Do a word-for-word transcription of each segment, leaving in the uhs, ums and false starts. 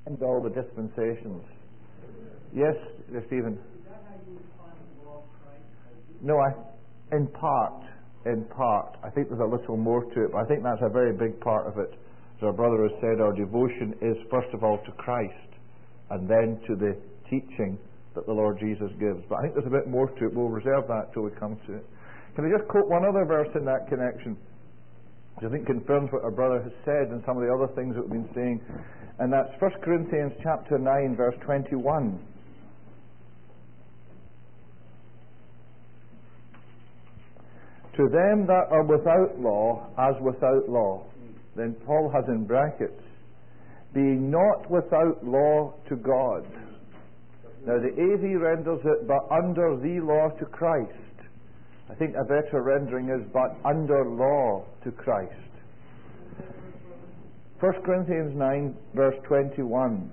and all the dispensations. Yes, Stephen. No, I, in part, in part. I think there's a little more to it, but I think that's a very big part of it. As our brother has said, our devotion is first of all to Christ, and then to the teaching that the Lord Jesus gives. But I think there's a bit more to it. We'll reserve that till we come to it. Can I just quote one other verse in that connection, which I think confirms what our brother has said and some of the other things that we've been saying, and that's First Corinthians chapter nine, verse twenty-one. To them that are without law, as without law. Then Paul has in brackets, being not without law to God. Now the A V renders it, but under the law to Christ. I think a better rendering is, but under law to Christ. First Corinthians nine, verse twenty-one.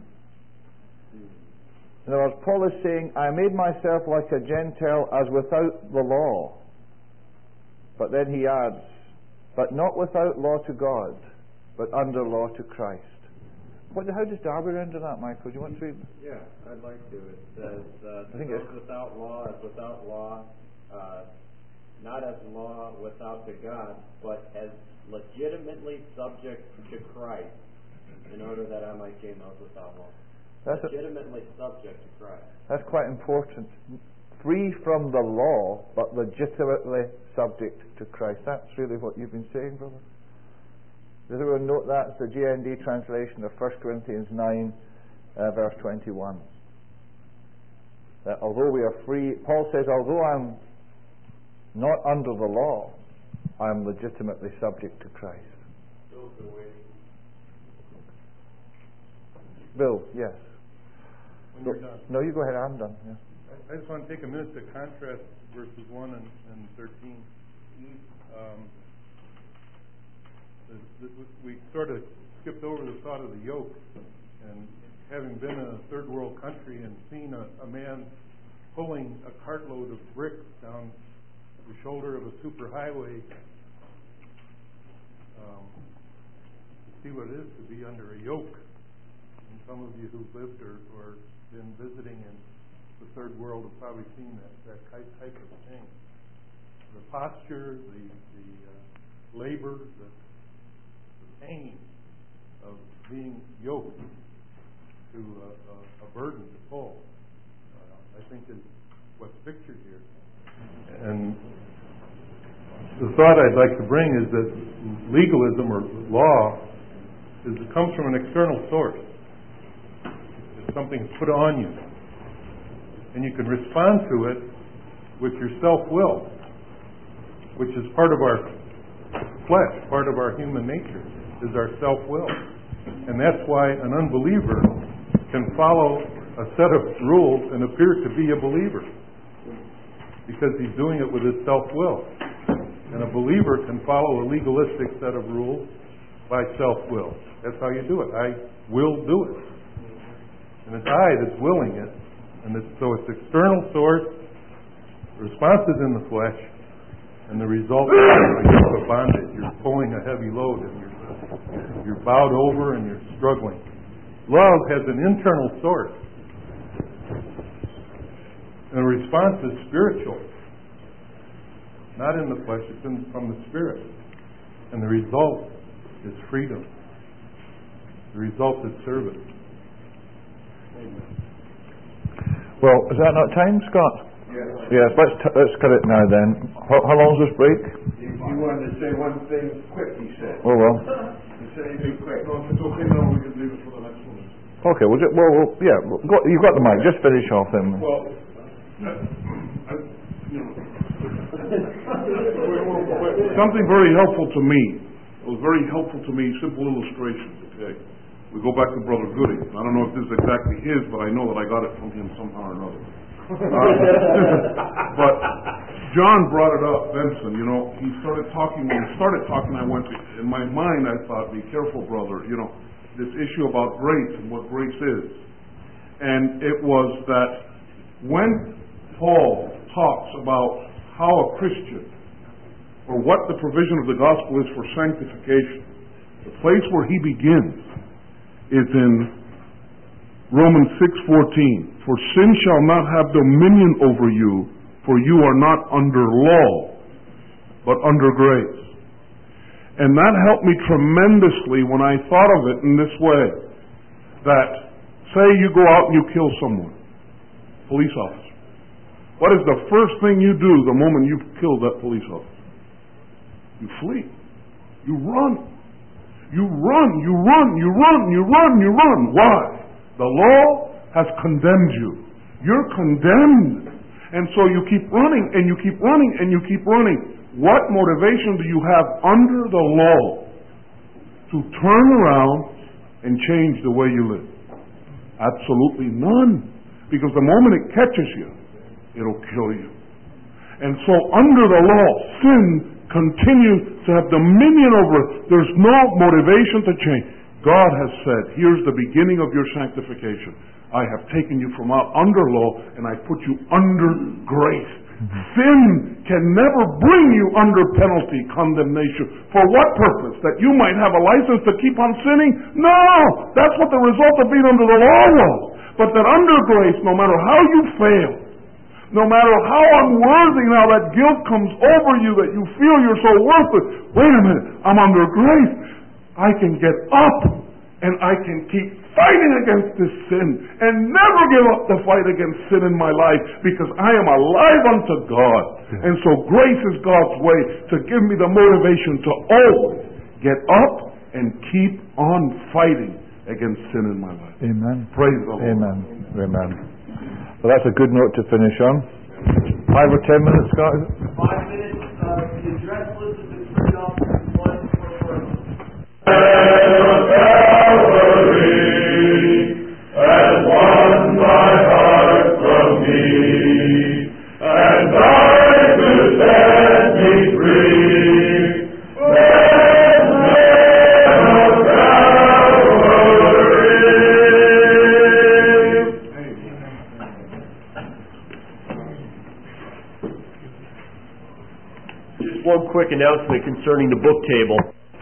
In other words, Paul is saying, I made myself like a Gentile as without the law. But then he adds, but not without law to God, but under law to Christ. What, how does Darby render that, Michael? Do you want to read? Yeah, I'd like to. It says, uh, I think those without law as without law, uh, not as law without to God, but as legitimately subject to Christ, in order that I might gain those without law. That's legitimately a, subject to Christ. That's quite important. Free from the law, but legitimately subject to Christ. That's really what you've been saying, brother. Does everyone note that? It's the G N D translation of First Corinthians nine, uh, verse twenty-one. That although we are free, Paul says, although I'm not under the law, I'm legitimately subject to Christ. Bill, yes. When you're done. No, you go ahead. I'm done. Yeah. I just want to take a minute to contrast verses one and, and thirteen. Um, the, the, we sort of skipped over the thought of the yoke, and having been in a third world country and seen a, a man pulling a cartload of bricks down the shoulder of a superhighway, um, to see what it is to be under a yoke. And some of you who've lived or, or been visiting in the third world have probably seen that, that type of thing. The posture, the, the uh, labor, the, the pain of being yoked to a, a, a burden to pull, uh, I think is what's pictured here. And the thought I'd like to bring is that legalism or law is, it comes from an external source. It's something put on you. And you can respond to it with your self-will, which is part of our flesh, part of our human nature, is our self-will. And that's why an unbeliever can follow a set of rules and appear to be a believer, because he's doing it with his self-will. And a believer can follow a legalistic set of rules by self-will. That's how you do it. I will do it. And it's I that's willing it. And it's, so it's external source, the response is in the flesh, and the result is a yoke of bondage. You're pulling a heavy load, and you're, you're bowed over, and you're struggling. Love has an internal source, and the response is spiritual. Not in the flesh, it's in, from the Spirit. And the result is freedom. The result is service. Amen. Well, is that not time, Scott? Yes. Yes, let's, t- let's cut it now then. How, how long's this break? He, he wanted to say one thing quick, he said. Oh, well. He said he'd be quick. No, if it's okay now, we can leave it for the next one. Okay, well, ju- well, well yeah, well, go, you've got the mic. Just finish off then. Well, I, I, you know, something very helpful to me. It was very helpful to me, simple illustrations, okay? We go back to Brother Goody. I don't know if this is exactly his, but I know that I got it from him somehow or another. Uh, but John brought it up, Benson, you know, he started talking, when he started talking, I went, to, in my mind I thought, be careful, brother, you know, this issue about grace and what grace is. And it was that when Paul talks about how a Christian, or what the provision of the gospel is for sanctification, the place where he begins is in Romans six fourteen, for sin shall not have dominion over you, for you are not under law, but under grace. And that helped me tremendously when I thought of it in this way, that say you go out and you kill someone, police officer. What is the first thing you do the moment you've killed that police officer? You flee. You run. You run, you run, you run, you run, you run. Why? The law has condemned you. You're condemned. And so you keep running and you keep running and you keep running. What motivation do you have under the law to turn around and change the way you live? Absolutely none. Because the moment it catches you, it'll kill you. And so under the law, sin continues to have dominion over it. There's no motivation to change. God has said, here's the beginning of your sanctification. I have taken you from out under law and I put you under grace. Mm-hmm. Sin can never bring you under penalty, condemnation. For what purpose? That you might have a license to keep on sinning? No! That's what the result of being under the law was. But that under grace, no matter how you fail, no matter how unworthy now that guilt comes over you, that you feel you're so worthless, wait a minute, I'm under grace. I can get up and I can keep fighting against this sin and never give up the fight against sin in my life because I am alive unto God. And so grace is God's way to give me the motivation to always get up and keep on fighting against sin in my life. Amen. Praise the Lord. Amen. Amen. Well, that's a good note to finish on. Five or ten minutes, Scott? Five minutes. Uh, the address list has been turned off. One for and won my heart from me, and died to set me free. Then of Calvary. Just one quick announcement concerning the book table.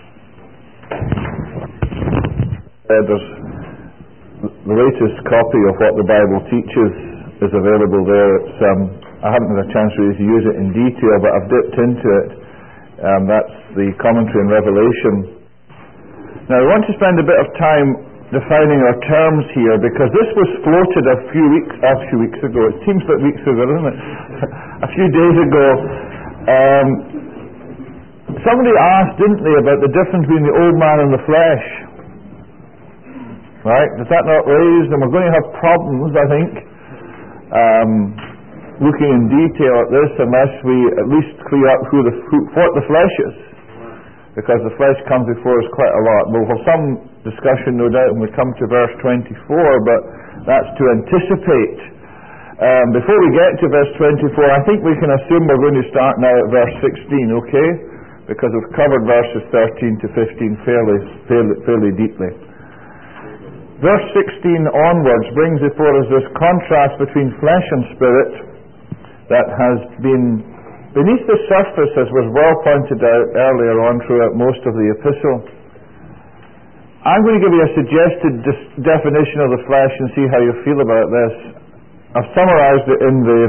Uh, there's the latest copy of what the Bible teaches is available there. It's, um, I haven't had a chance really to use it in detail, but I've dipped into it. Um, that's the commentary on Revelation. Now, I want to spend a bit of time defining our terms here, because this was floated a few weeks, a few weeks ago. It seems like weeks ago, doesn't it? a few days ago. Um, somebody asked, didn't they, about the difference between the old man and the flesh. Right? Does that not raise? And we're going to have problems, I think, um, looking in detail at this, unless we at least clear up who the, who, what the flesh is. Because the flesh comes before us quite a lot. We'll have some discussion, no doubt, when we come to verse twenty-four, but that's to anticipate. Um, before we get to verse twenty-four, I think we can assume we're going to start now at verse sixteen, okay? Because we've covered verses thirteen to fifteen fairly, fairly, fairly deeply. Verse sixteen onwards brings before us this contrast between flesh and spirit that has been beneath the surface, as was well pointed out earlier on throughout most of the epistle. I'm going to give you a suggested dis- definition of the flesh and see how you feel about this. I've summarized it in the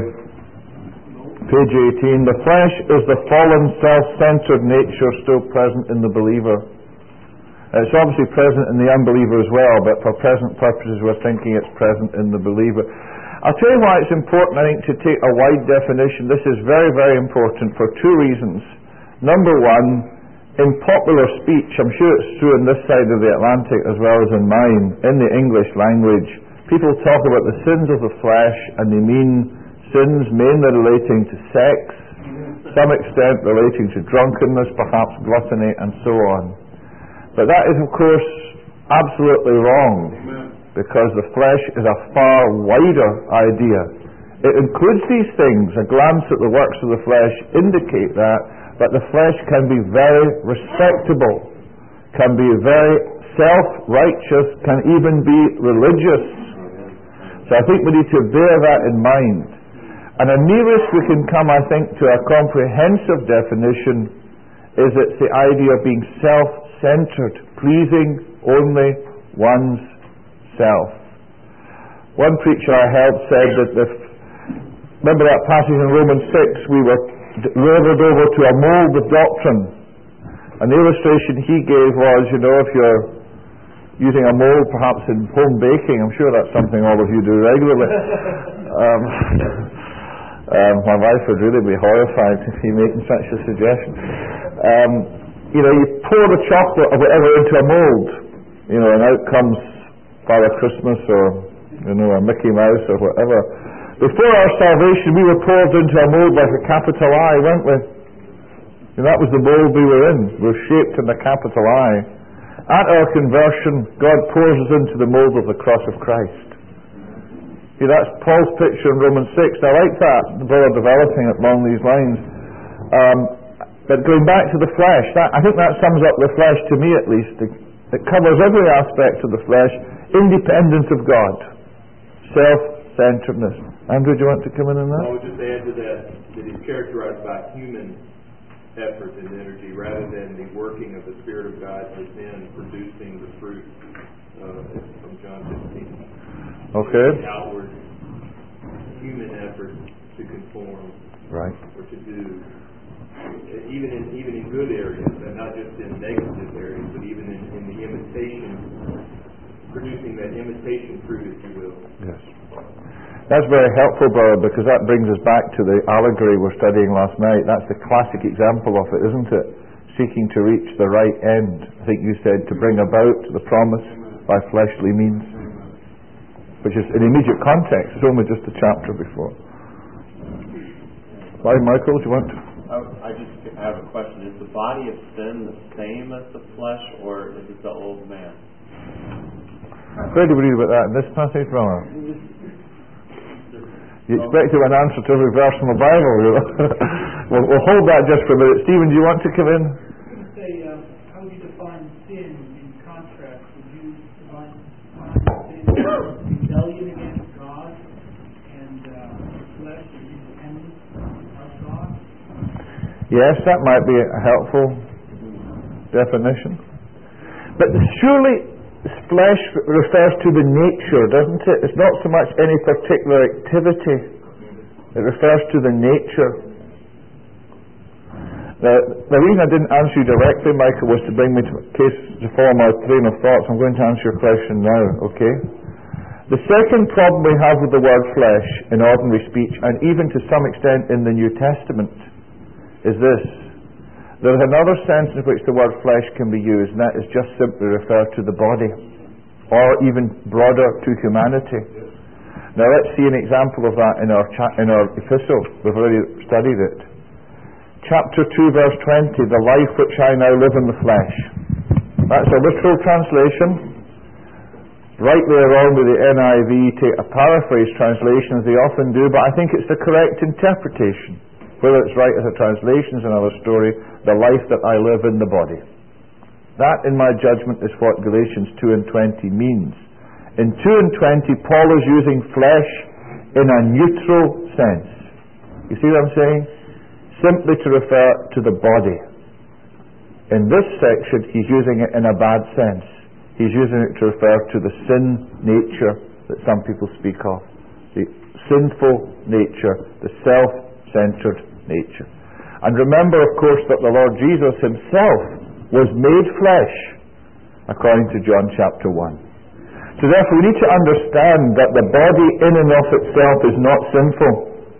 page eighteen. The flesh is the fallen, self-centered nature still present in the believer. It's obviously present in the unbeliever as well, but for present purposes we're thinking it's present in the believer. I'll tell you why it's important, I think, to take a wide definition. This is very, very important for two reasons. Number one, in popular speech, I'm sure it's true on this side of the Atlantic as well as in mine, in the English language, people talk about the sins of the flesh, and they mean sins mainly relating to sex, some extent relating to drunkenness, perhaps gluttony, and so on. But that is, of course, absolutely wrong, because the flesh is a far wider idea. It includes these things. A glance at the works of the flesh indicate that, but the flesh can be very respectable, can be very self-righteous, can even be religious. So I think we need to bear that in mind. And the nearest we can come, I think, to a comprehensive definition is it's the idea of being self-centered, pleasing only one's self. One preacher I heard said that the, remember that passage in Romans six, we were delivered over to a mold of doctrine. And the illustration he gave was, you know, if you're using a mold perhaps in home baking, I'm sure that's something all of you do regularly. um, um, my wife would really be horrified if he making such a suggestion. Um, you know, you pour the chocolate or whatever into a mold, you know, and out comes Father Christmas or, you know, a Mickey Mouse or whatever. Before our salvation, we were poured into a mold like a capital I, weren't we? And that was the mold we were in. We were shaped in the capital I. At our conversion, God pours us into the mold of the cross of Christ. See, that's Paul's picture in Romans six. I like that, the brother developing it along these lines. Um, but going back to the flesh, that, I think that sums up the flesh, to me at least. It, it covers every aspect of the flesh, independent of God. Self-centeredness. Andrew, do you want to come in on that? I would just add to that that it's characterized by human effort and energy rather than the working of the Spirit of God within producing the fruit uh, from John fifteen. Okay. The outward human effort to conform, right, or to do, even in even in good areas, and not just in negative areas, but even in, in the imitation, producing that imitation fruit, if you will. Yes. That's very helpful, brother, because that brings us back to the allegory we're studying last night. That's the classic example of it, isn't it? Seeking to reach the right end. I think you said to bring about the promise by fleshly means, which is in immediate context. It's only just a chapter before. Why, Michael, do you want to? I just have a question. Is the body of sin the same as the flesh, or is it the old man? Where do we read about that in this passage, brother? You expected an answer to every verse in the Bible. we'll, we'll hold that just for a minute. Stephen, do you want to come in? I was going to say, uh, how would you define sin in contrast? Would you define sin as rebellion against God and uh, flesh is independent of God? Yes, that might be a helpful definition. But surely flesh refers to the nature, doesn't it? It's not so much any particular activity. It refers to the nature. Now, the reason I didn't answer you directly, Michael, was to bring me to case to follow my train of thoughts. I'm going to answer your question now, okay? The second problem we have with the word flesh in ordinary speech, and even to some extent in the New Testament, is this. There is another sense in which the word flesh can be used, and that is just simply refer to the body, or even broader to humanity. Now let's see an example of that in our cha- in our epistle. We've already studied it. Chapter two, verse twenty, the life which I now live in the flesh. That's a literal translation. Rightly or wrongly, the N I V take a paraphrase translation, as they often do, but I think it's the correct interpretation. Whether it's right as a translation is another story. The life that I live in the body. That, in my judgment, is what Galatians two and twenty means. In two and twenty, Paul is using flesh in a neutral sense. You see what I'm saying? Simply to refer to the body. In this section, he's using it in a bad sense. He's using it to refer to the sin nature that some people speak of. The sinful nature, the self-centered nature. And remember, of course, that the Lord Jesus himself was made flesh, according to John chapter one. So therefore we need to understand that the body in and of itself is not sinful.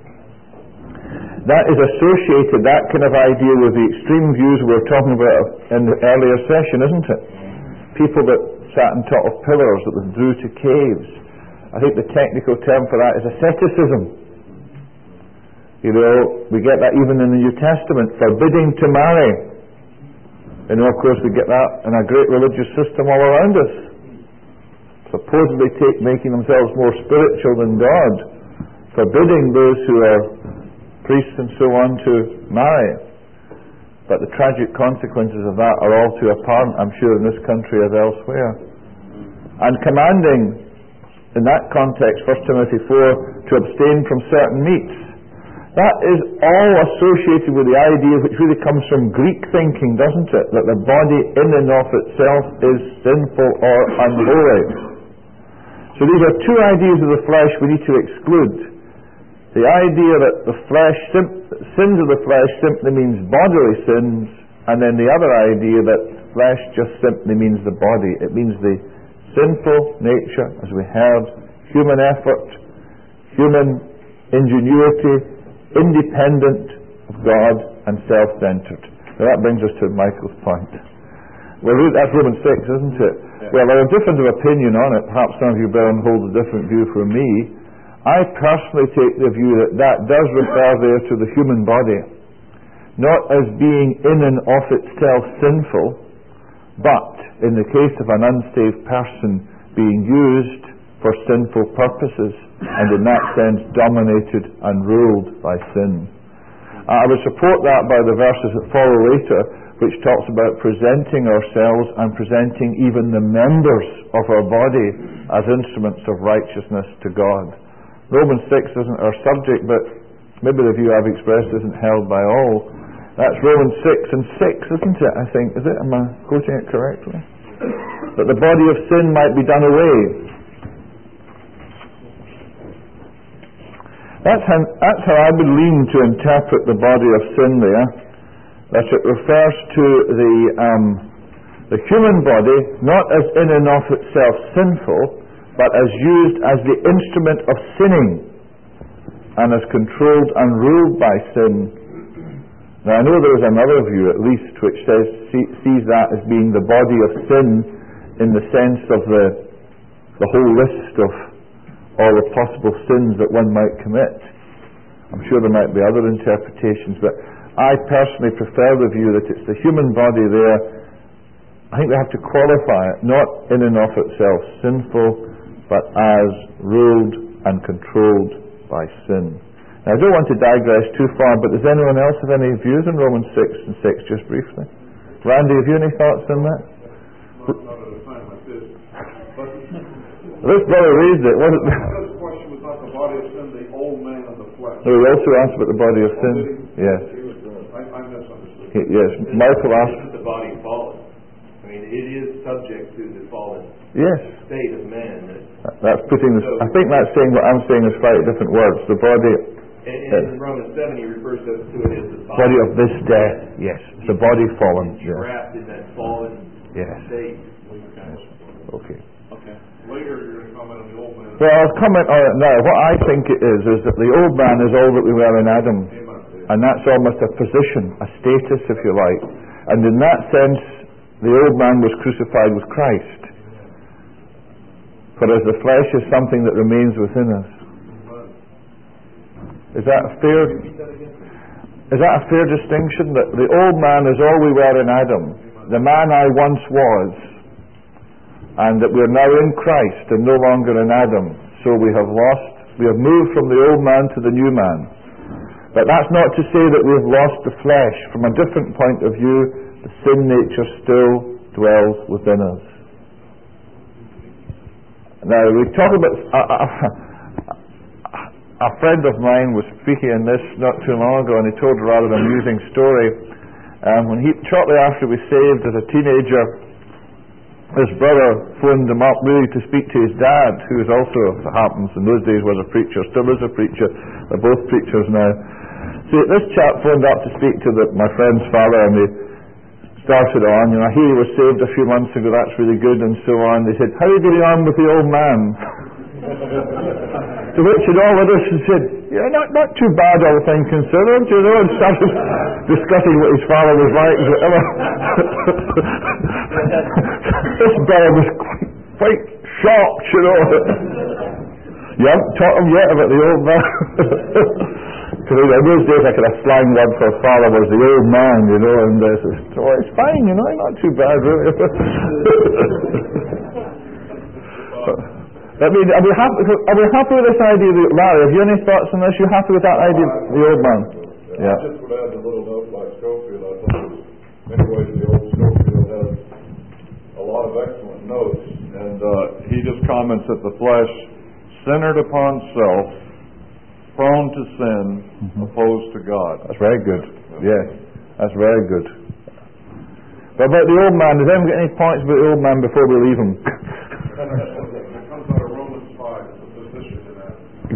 That is associated, that kind of idea, with the extreme views we were talking about in the earlier session, isn't it? People that sat on top of pillars, that withdrew to caves. I think the technical term for that is asceticism. You know, we get that even in the New Testament, forbidding to marry. You know, of course, we get that in a great religious system all around us. Supposedly take, making themselves more spiritual than God, forbidding those who are priests and so on to marry. But the tragic consequences of that are all too apparent, I'm sure, in this country as elsewhere. And commanding, in that context, First Timothy four, to abstain from certain meats. That is all associated with the idea which really comes from Greek thinking, doesn't it? That the body in and of itself is sinful or unholy. So So these are two ideas of the flesh we need to exclude. The idea that the flesh, sim- sins of the flesh simply means bodily sins, and then the other idea that flesh just simply means the body. It means the sinful nature, as we heard, human effort, human ingenuity, independent of God and self-centered. Now that brings us to Michael's point. Well, that's Romans six, isn't it? Yeah. Well, there are different of opinion on it. Perhaps some of you, Baron, hold a different view from me. I personally take the view that that does refer there to the human body, not as being in and of itself sinful, but in the case of an unsaved person being used for sinful purposes, and in that sense dominated and ruled by sin. I would support that by the verses that follow later, which talks about presenting ourselves and presenting even the members of our body as instruments of righteousness to God. Romans six isn't our subject, but maybe the view I've expressed isn't held by all. That's Romans six and six, isn't it, I think? Is it? Am I quoting it correctly? That the body of sin might be done away. That's how, that's how I would lean to interpret the body of sin there. That it refers to the, um, the human body, not as in and of itself sinful, but as used as the instrument of sinning, and as controlled and ruled by sin. Now I know there is another view, at least, which says see, sees that as being the body of sin in the sense of the the whole list of all the possible sins that one might commit. I'm sure there might be other interpretations, but I personally prefer the view that it's the human body there. I think we have to qualify it, not in and of itself sinful, but as ruled and controlled by sin. Now, I don't want to digress too far, but does anyone else have any views on Romans six and six, just briefly? Randy, have you any thoughts on that? Not, not at a time like this. But this brother raised it, wasn't it? This question was about the body of sin, the old man and the flesh. No, he also asked about the body of sin. Yes. I, I misunderstood. He, yes, Michael asked. Isn't the body fallen? I mean, it is subject to the fallen yes. state of man. That's putting this, I think that's saying what I'm saying in slightly different words. The body. And, and in Romans seven, he refers to, to it as the body, body of this death. Yes, it's the body fallen. It's trapped in that fallen yes. state. Okay. Okay. Later, you're going to comment on the old man. Well, I'll comment on it now. What I think it is is that the old man is all that we were in Adam, and that's almost a position, a status, if you like. And in that sense, the old man was crucified with Christ. Whereas the flesh is something that remains within us. Is that a fair? Is that a fair distinction? That the old man is all we were in Adam, the man I once was, and that we are now in Christ and no longer in Adam. So we have lost, we have moved from the old man to the new man. But that's not to say that we have lost the flesh. From a different point of view, the sin nature still dwells within us. Now, we talk about... Uh, uh, a friend of mine was speaking in this not too long ago, and he told a rather amusing story. Um, when he, shortly after we saved as a teenager, his brother phoned him up really to speak to his dad, who is also, as it happens, in those days was a preacher, still is a preacher. They're both preachers now. So this chap phoned up to speak to the, my friend's father, and they started on, you know, he was saved a few months ago, that's really good, and so on. They said, how are you getting on with the old man? To which in all of this he said, yeah, not, not too bad, all things considered, you know, and started discussing what his father was like and whatever. This boy was quite, quite shocked, you know. You haven't taught him yet about the old man. Because in those days, like a slang word for father was the old man, you know, and uh, so it's fine, you know, not too bad, really. I mean, are we happy, are we happy with this idea? Larry, have you any thoughts on this? You happy with that idea, the old man? Yeah. I just would add a little note like Schofield. I thought in many ways the old Schofield has a lot of excellent notes, and uh, he just comments that the flesh, centered upon self, prone to sin, mm-hmm. opposed to God. That's very good. Yes, that's very good. But about the old man, does anyone get any points about the old man before we leave him? It comes out of Romans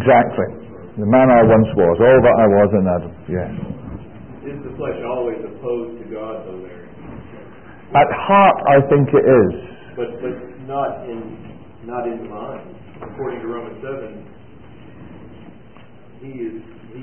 Exactly. The man I once was, all that I was in Adam. Yes. Is the flesh always opposed to God, though, Larry? At heart, I think it is. But but not in not in mind. According to Romans seven, he is he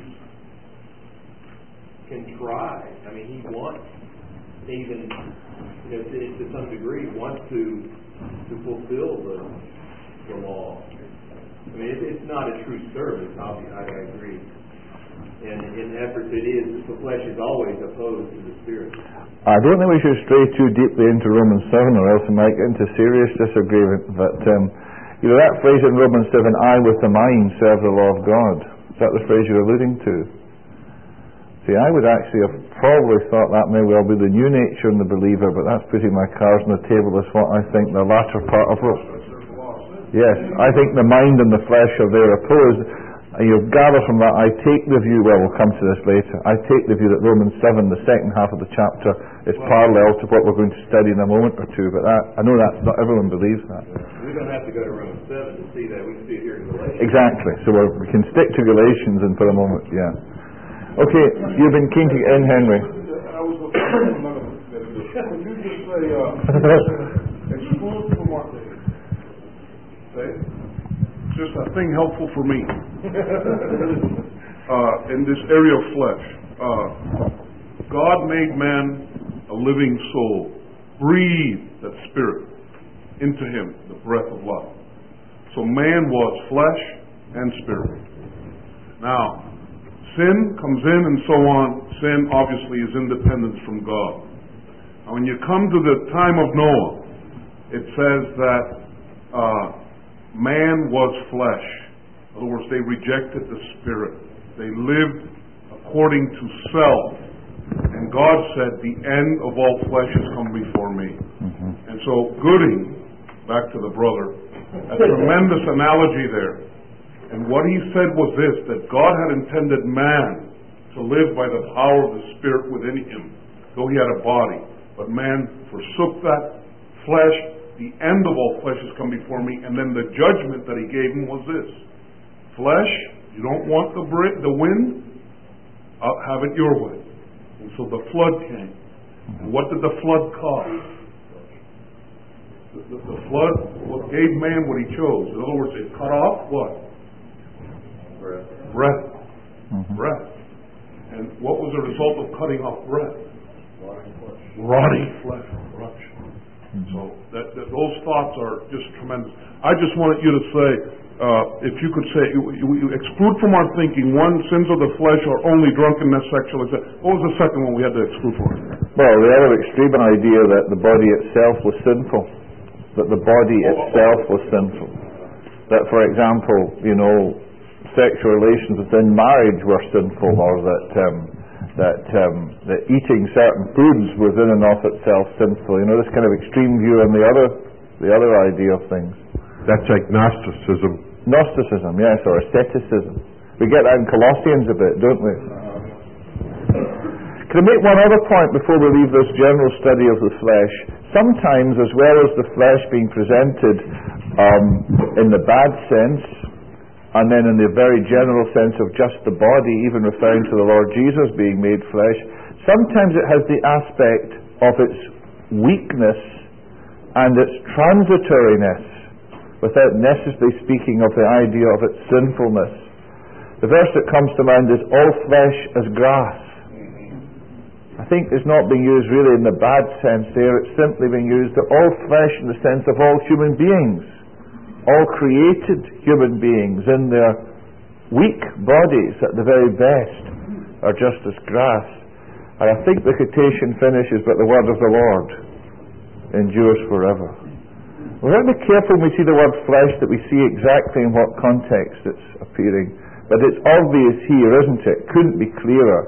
can try. I mean, he wants even you know to, to some degree wants to to fulfill the the law. I mean, it, it's not a true service. Obviously, I, I agree. And in efforts, it is the flesh is always opposed to the spirit. I don't think we should stray too deeply into Romans seven, or else we might get into serious disagreement. But um, you know that phrase in Romans seven, "I with the mind serve the law of God." Is that the phrase you're alluding to? See, I would actually have probably thought that may well be the new nature in the believer, but that's putting my cards on the table as what I think the latter part of it. Yes, I think the mind and the flesh are there opposed. And you gather from that, I take the view, well, we'll come to this later, I take the view that Romans seven, the second half of the chapter, is parallel to what we're going to study in a moment or two, but that, I know that not everyone believes that. We don't have to go to Romans seven to see that. We can see it here in Galatians. Exactly. So we're, we can stick to Galatians and for a moment, yeah. Okay, you've been keen to get in, Henry. I was looking at another thing. Could you just say, uh, exclude from what they say? Just a thing helpful for me. uh, in this area of flesh. Uh, God made man a living soul. Breathed that spirit into him, the breath of life. So man was flesh and spirit. Now, sin comes in and so on. Sin obviously is independence from God. Now, when you come to the time of Noah, it says that uh, man was flesh. In other words, they rejected the spirit. They lived according to self. And God said, the end of all flesh has come before me. Mm-hmm. And so Gooding, back to the brother, a tremendous analogy there. And what he said was this, that God had intended man to live by the power of the spirit within him, though he had a body. But man forsook that flesh. The end of all flesh has come before me. And then the judgment that he gave him was this. Flesh, you don't want the bri- the wind? I'll have it your way. And so the flood came. And what did the flood cause? The, the, the flood what gave man what he chose. In other words, it cut off what? Breath. Breath. Mm-hmm. Breath. And what was the result of cutting off breath? Rotting flesh. Rotting flesh. Corruption. Mm-hmm. So that, that those thoughts are just tremendous. I just wanted you to say, uh, if you could say, you, you, you exclude from our thinking, one, sins of the flesh are only drunkenness, sexual. What was the second one we had to exclude from? Well, the other extreme idea that the body itself was sinful. That the body oh, itself oh, oh. was sinful. That, for example, you know, sexual relations within marriage were sinful, or that um, that um, that eating certain foods was in and of itself sinful. You know, this kind of extreme view and the other the other idea of things. That's agnosticism. Gnosticism, yes, or asceticism. We get that in Colossians a bit, don't we? Can I make one other point before we leave this general study of the flesh? Sometimes, as well as the flesh being presented um, in the bad sense, and then in the very general sense of just the body, even referring to the Lord Jesus being made flesh, sometimes it has the aspect of its weakness and its transitoriness, without necessarily speaking of the idea of its sinfulness. The verse that comes to mind is, all flesh as grass. I think it's not being used really in the bad sense there, it's simply being used that all flesh in the sense of all human beings, all created human beings in their weak bodies at the very best are just as grass. And I think the quotation finishes, but the word of the Lord endures forever. We've got to be careful when we see the word flesh that we see exactly in what context it's appearing. But it's obvious here, isn't it? Couldn't be clearer.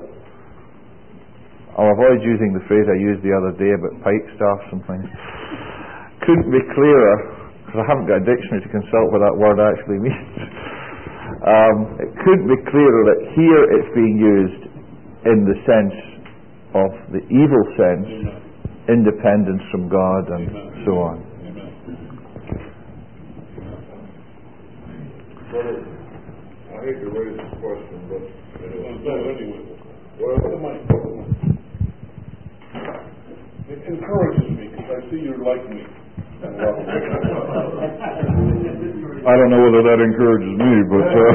I'll avoid using the phrase I used the other day about pipe staffs and things. Couldn't be clearer, because I haven't got a dictionary to consult what that word actually means. um, it couldn't be clearer that here it's being used in the sense of the evil sense, independence from God and so on. Brother, I hate to raise this question, but Well, no, anyway. well, Put the mic, put the mic. It encourages me, because I see you're like me. I don't know whether that encourages me, but uh,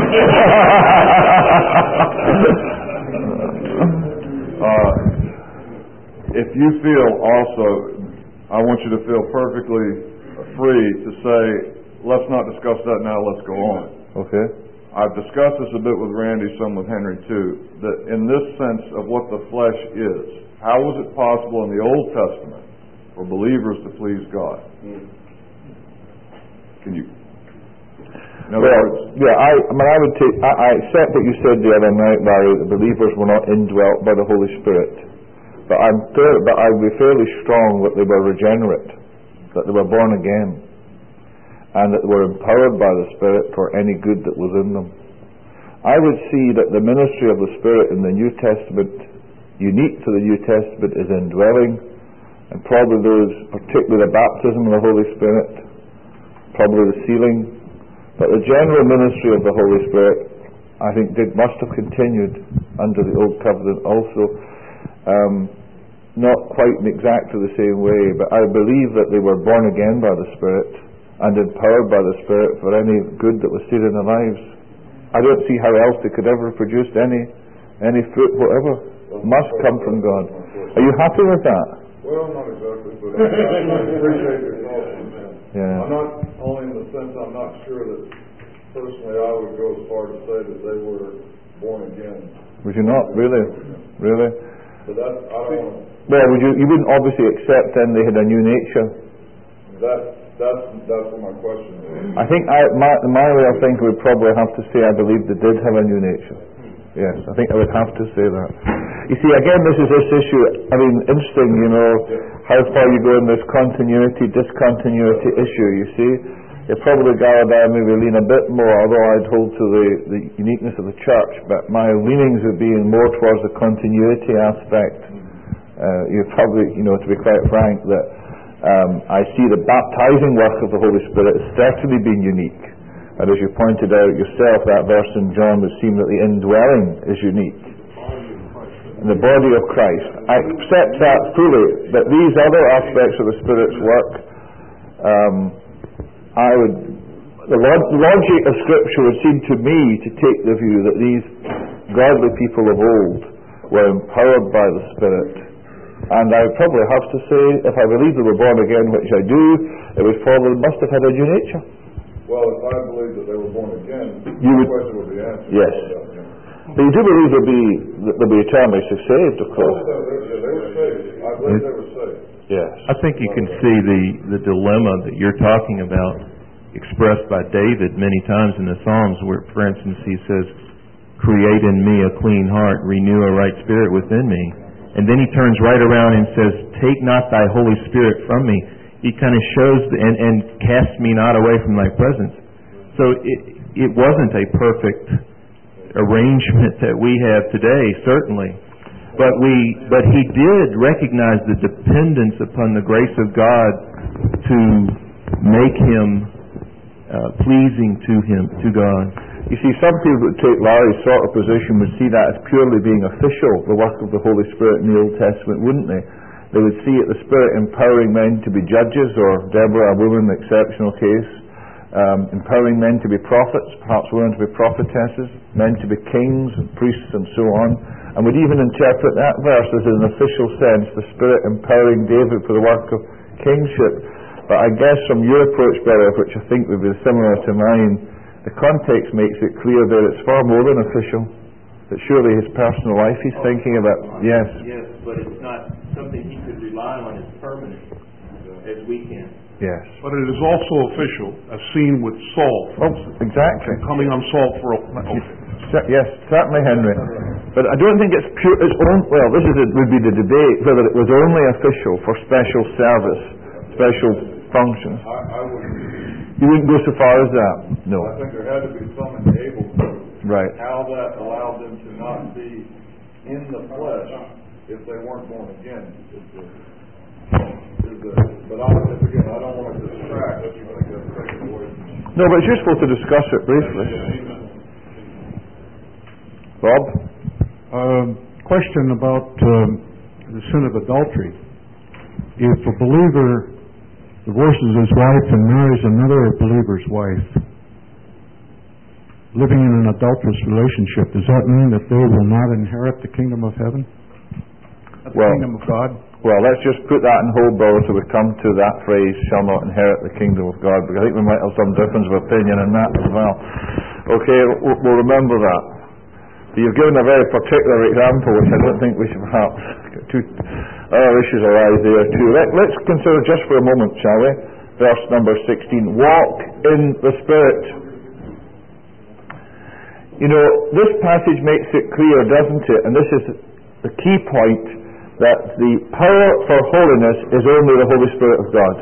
uh, if you feel also, I want you to feel perfectly free to say, let's not discuss that now, let's go on. Okay. I've discussed this a bit with Randy, some with Henry too, that in this sense of what the flesh is, how was it possible in the Old Testament for believers to please God? Can you? In other Well, words, yeah, I, I mean, I would take, I, I accept what you said the other night, Larry, that believers were not indwelt by the Holy Spirit. But I'm fair, but I would be fairly strong that they were regenerate, that they were born again, and that they were empowered by the Spirit for any good that was in them. I would see that the ministry of the Spirit in the New Testament, unique to the New Testament, is indwelling, and probably those, particularly the baptism of the Holy Spirit, probably the sealing. But the general ministry of the Holy Spirit, I think, did must have continued under the Old Covenant also. Um, not quite in exactly the same way, but I believe that they were born again by the Spirit and empowered by the Spirit for any good that was seen in their lives. I don't see how else they could ever have produced any any fruit whatever. It must come from God. Are you happy with that? well, not exactly, but I, I appreciate your thoughts on that. Yeah. I'm not, only in the sense I'm not sure that personally I would go as far to say that they were born again. Would you not? Really? Really? But that, I don't want to, Well, would you, you wouldn't obviously accept then they had a new nature. that, that's, that's what my question is. I think I, my, my way of thinking would probably have to say I believe they did have a new nature. Yes, I think I would have to say that. You see, again, this is this issue, I mean, interesting, you know, how far you go in this continuity, discontinuity issue, you see. You probably, Garrett, I maybe lean a bit more, although I'd hold to the, the uniqueness of the church, but my leanings would be more towards the continuity aspect. Uh, you probably, you know, to be quite frank, that um, I see the baptizing work of the Holy Spirit as certainly being unique. And as you pointed out yourself, that verse in John would seem that the indwelling is unique. In the body of Christ. I accept that fully, but these other aspects of the Spirit's work, um, I would, the log- logic of Scripture would seem to me to take the view that these godly people of old were empowered by the Spirit. And I would probably have to say, if I believe they were born again, which I do, it would follow they must have had a new nature. Well, if I believe that they were born again, You the would- question would be answered. Yes. Yeah. But you do believe they'll be, that they'll be eternally saved, of Oh, course. they, they, they were saved. I believe they were saved. Yes. I think you can see the, the dilemma that you're talking about expressed by David many times in the Psalms, where, for instance, he says, "Create in me a clean heart, renew a right spirit within me." And then he turns right around and says, "Take not thy Holy Spirit from me." He kind of shows, the, and, and cast me not away from thy presence. So it, it wasn't a perfect arrangement that we have today, certainly. But we, but he did recognize the dependence upon the grace of God to make him uh, pleasing to him, to God. You see, some people that take Larry's sort of position would see that as purely being official, the work of the Holy Spirit in the Old Testament, wouldn't they? They would see it the Spirit empowering men to be judges, or Deborah, a woman, an exceptional case, um, empowering men to be prophets, perhaps women to be prophetesses, men to be kings and priests and so on, and would even interpret that verse as in an official sense, the Spirit empowering David for the work of kingship. But I guess from your approach, Brother, which I think would be similar to mine, the context makes it clear that it's far more than official. That surely his personal life he's thinking about. Yes. Yes, but it's not something he could rely on as permanent as we can. Yes. But it is also official, as seen with Saul, for Oh, instance, exactly. coming on Saul for a... Okay. Ce- Yes, certainly, Henry. But I don't think it's pure. It's own, well, this is a, would be the debate whether it was only official for special service, special functions. I, I wouldn't, You wouldn't go so far as that. No. I think there had to be some enable to Right. how that allowed them to not be in the flesh if they weren't born again. Is the, is the, but I, again, I don't want to distract. I think that's taken away from No, but it's useful to discuss it briefly. Bob? Um, question about um, the sin of adultery. If a believer divorces his wife and marries another believer's wife, living in an adulterous relationship, does that mean that they will not inherit the kingdom of heaven? The well, kingdom of God? Well, let's just put that in hold, brother, till we come to that phrase, shall not inherit the kingdom of God, because I think we might have some difference of opinion in that as well. Okay, we'll remember that. You've given a very particular example, which I don't think we should perhaps get too... Other issues arise there too. Let, let's consider just for a moment, shall we? Verse number sixteen. Walk in the Spirit. You know, this passage makes it clear, doesn't it? And this is the key point, that the power for holiness is only the Holy Spirit of God.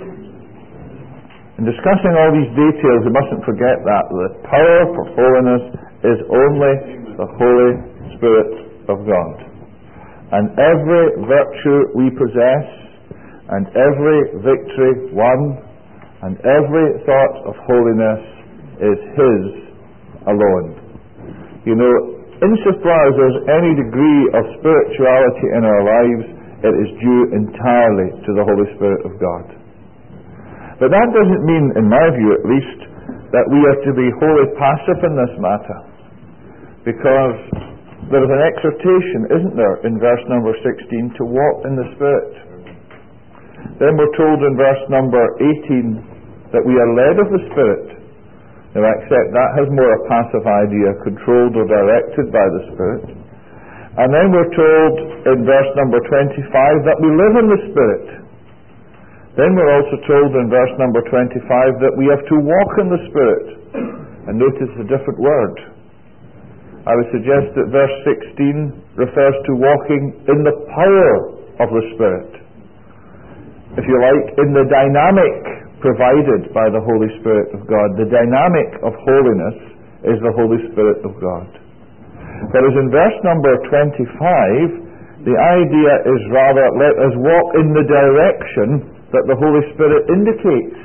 In discussing all these details, we mustn't forget that. The power for holiness is only the Holy Spirit of God. And every virtue we possess, and every victory won, and every thought of holiness is His alone. You know, insofar as there's any degree of spirituality in our lives, it is due entirely to the Holy Spirit of God. But that doesn't mean, in my view at least, that we are to be wholly passive in this matter. Because there is an exhortation, isn't there, in verse number sixteen, to walk in the Spirit. Then we're told in verse number eighteen that we are led of the Spirit. Now I accept that has more a passive idea, controlled or directed by the Spirit. And then we're told in verse number twenty-five that we live in the Spirit. Then we're also told in verse number twenty-five that we have to walk in the Spirit. And notice a different word. I would suggest that verse sixteen refers to walking in the power of the Spirit. If you like, in the dynamic provided by the Holy Spirit of God. The dynamic of holiness is the Holy Spirit of God. Whereas in verse number twenty-five, the idea is rather, let us walk in the direction that the Holy Spirit indicates.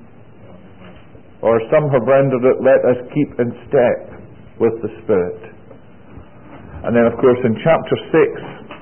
Or some have rendered it, let us keep in step with the Spirit. And then of course in chapter six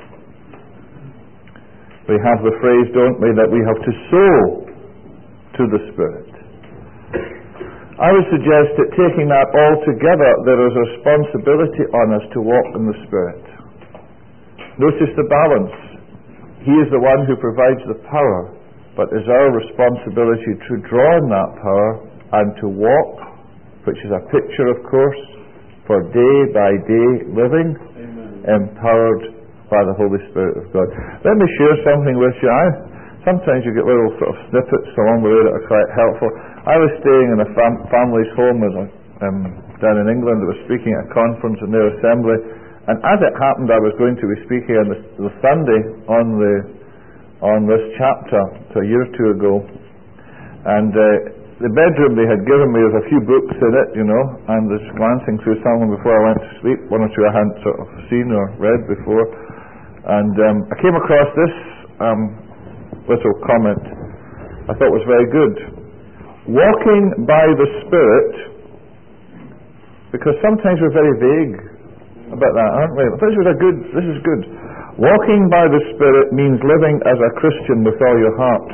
we have the phrase, don't we, that we have to sow to the Spirit. I would suggest that taking that all together, there is a responsibility on us to walk in the Spirit. Notice the balance. He is the one who provides the power, but it's our responsibility to draw on that power and to walk, which is a picture of course for day by day living, Amen. Empowered by the Holy Spirit of God. Let me share something with you. I, sometimes you get little sort of snippets along the way that are quite helpful. I was staying in a fam- family's home as a, um, down in England. I was speaking at a conference in their assembly, and as it happened, I was going to be speaking on the, the Sunday on the on this chapter a year or two ago, and uh, the bedroom they had given me was a few books in it, you know, and I was glancing through some of them before I went to sleep. One or two I hadn't sort of seen or read before, and um, I came across this um, little comment I thought was very good. Walking by the Spirit, because sometimes we're very vague about that, aren't we? This is a good. This is good. Walking by the Spirit means living as a Christian with all your heart.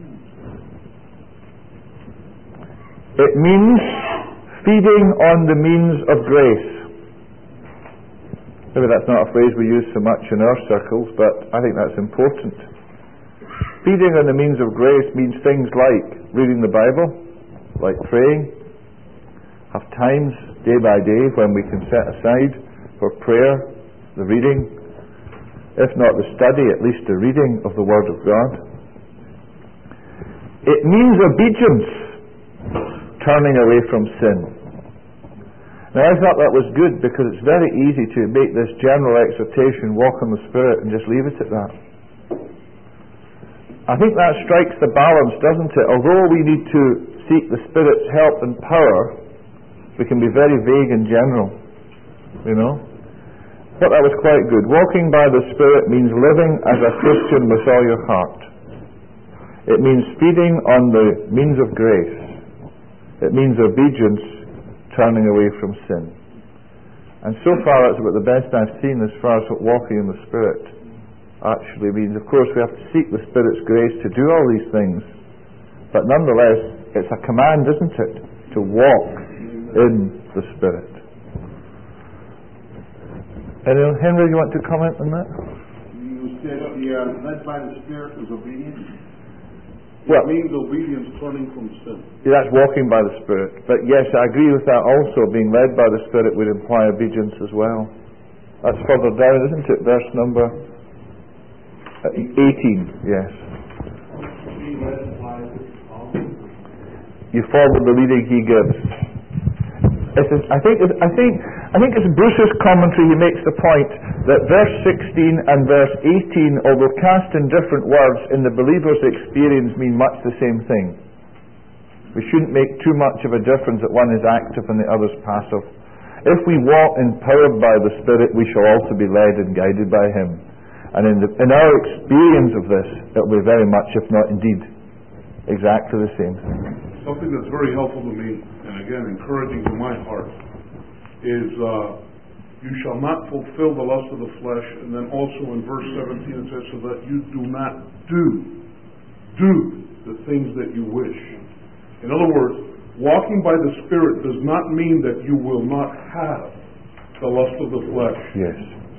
It means feeding on the means of grace. Maybe that's not a phrase we use so much in our circles, but I think that's important. Feeding on the means of grace means things like reading the Bible, like praying, have times day by day when we can set aside for prayer, the reading, if not the study, at least the reading of the Word of God. It means obedience, turning away from sin. Now I thought that was good because it's very easy to make this general exhortation, walk in the Spirit, and just leave it at that. I think that strikes the balance, doesn't it? Although we need to seek the Spirit's help and power, we can be very vague in general, you know. But that was quite good. Walking by the Spirit means living as a Christian with all your heart. It means feeding on the means of grace. It means obedience, turning away from sin. And so far that's about the best I've seen as far as what walking in the Spirit actually means. Of course, we have to seek the Spirit's grace to do all these things. But nonetheless, it's a command, isn't it, to walk in the Spirit. Anyone, Henry, you want to comment on that? You said the uh, led by the Spirit was obedience. Well, it means obedience turning from sin. Yeah, that's walking by the Spirit. But yes, I agree with that also. Being led by the Spirit would imply obedience as well. That's further down, isn't it? Verse number eighteen, yes. You follow the leading he gives. It's a, I think it's, I think I think it's Bruce's commentary. He makes the point that verse sixteen and verse eighteen, although cast in different words, in the believer's experience mean much the same thing. We shouldn't make too much of a difference that one is active and the other's passive. If we walk empowered by the Spirit, we shall also be led and guided by Him. And in, the, in our experience of this, it will be very much, if not indeed, exactly the same thing. Something that's very helpful to me, and again encouraging to my heart, is uh, you shall not fulfill the lust of the flesh. And then also in verse seventeen it says, so that you do not do, do the things that you wish. In other words, walking by the Spirit does not mean that you will not have the lust of the flesh. Yes.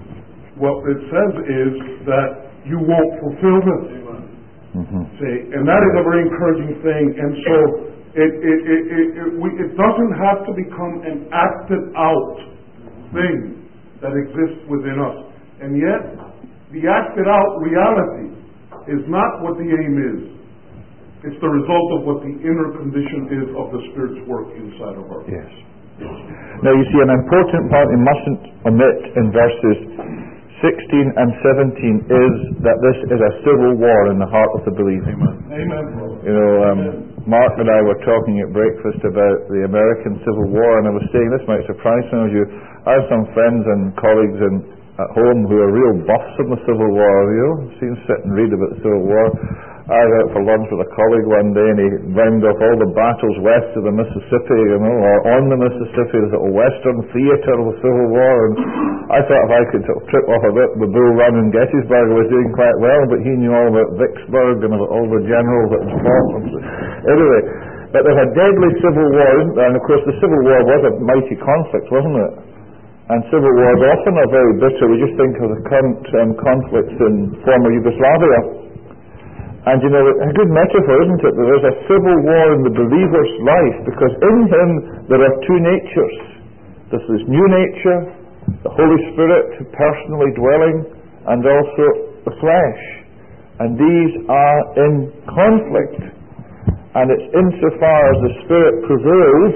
What it says is that you won't fulfill them. Mm-hmm. See, and that is a very encouraging thing. And so it it it it, it, we, it doesn't have to become an acted out thing that exists within us. And yet, the acted out reality is not what the aim is. It's the result of what the inner condition is of the Spirit's work inside of us. Yes. Now you see, an important part we mustn't omit in verses sixteen and seventeen is that this is a civil war in the heart of the believer. Amen. Amen. You know, um, Mark and I were talking at breakfast about the American Civil War, and I was saying, this might surprise some of you, I have some friends and colleagues in, at home who are real buffs in the Civil War, you know, seen sit and read about the Civil War. I was out for lunch with a colleague one day, and he rounded off all the battles west of the Mississippi, you know, or on the Mississippi, the little western theatre of the Civil War. And I thought if I could sort of trip off a bit, the Bull Run in Gettysburg, I was doing quite well, but he knew all about Vicksburg and about all the generals that had fought. Anyway, but there's a deadly civil war, isn't there? And of course, the Civil War was a mighty conflict, wasn't it? And civil wars often are very bitter. We just think of the current um, conflicts in former Yugoslavia. And you know, a good metaphor, isn't it? That there's a civil war in the believer's life, because in him there are two natures. There's this new nature, the Holy Spirit personally dwelling, and also the flesh. And these are in conflict. And it's insofar as the Spirit prevails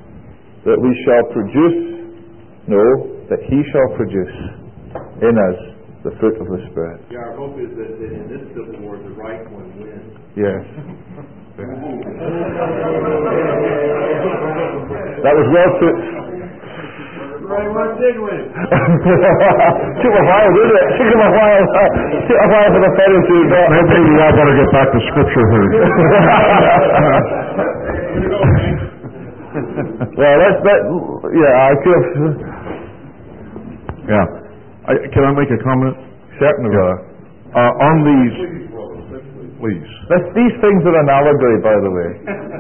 that we shall produce, no, that He shall produce in us the fruit of the Spirit. Yeah, our hope is that, that in this civil war, the right one wins. Yes. That was well put. The right one did win. Took a while, didn't it? Took a while. Took a while for the fellow to. Maybe we all better get back to Scripture here. Well, that's that. Yeah, I could. Yeah. I, can I make a comment? Certainly. Yeah. Uh, on these, please. This, these things are an allegory, by the way.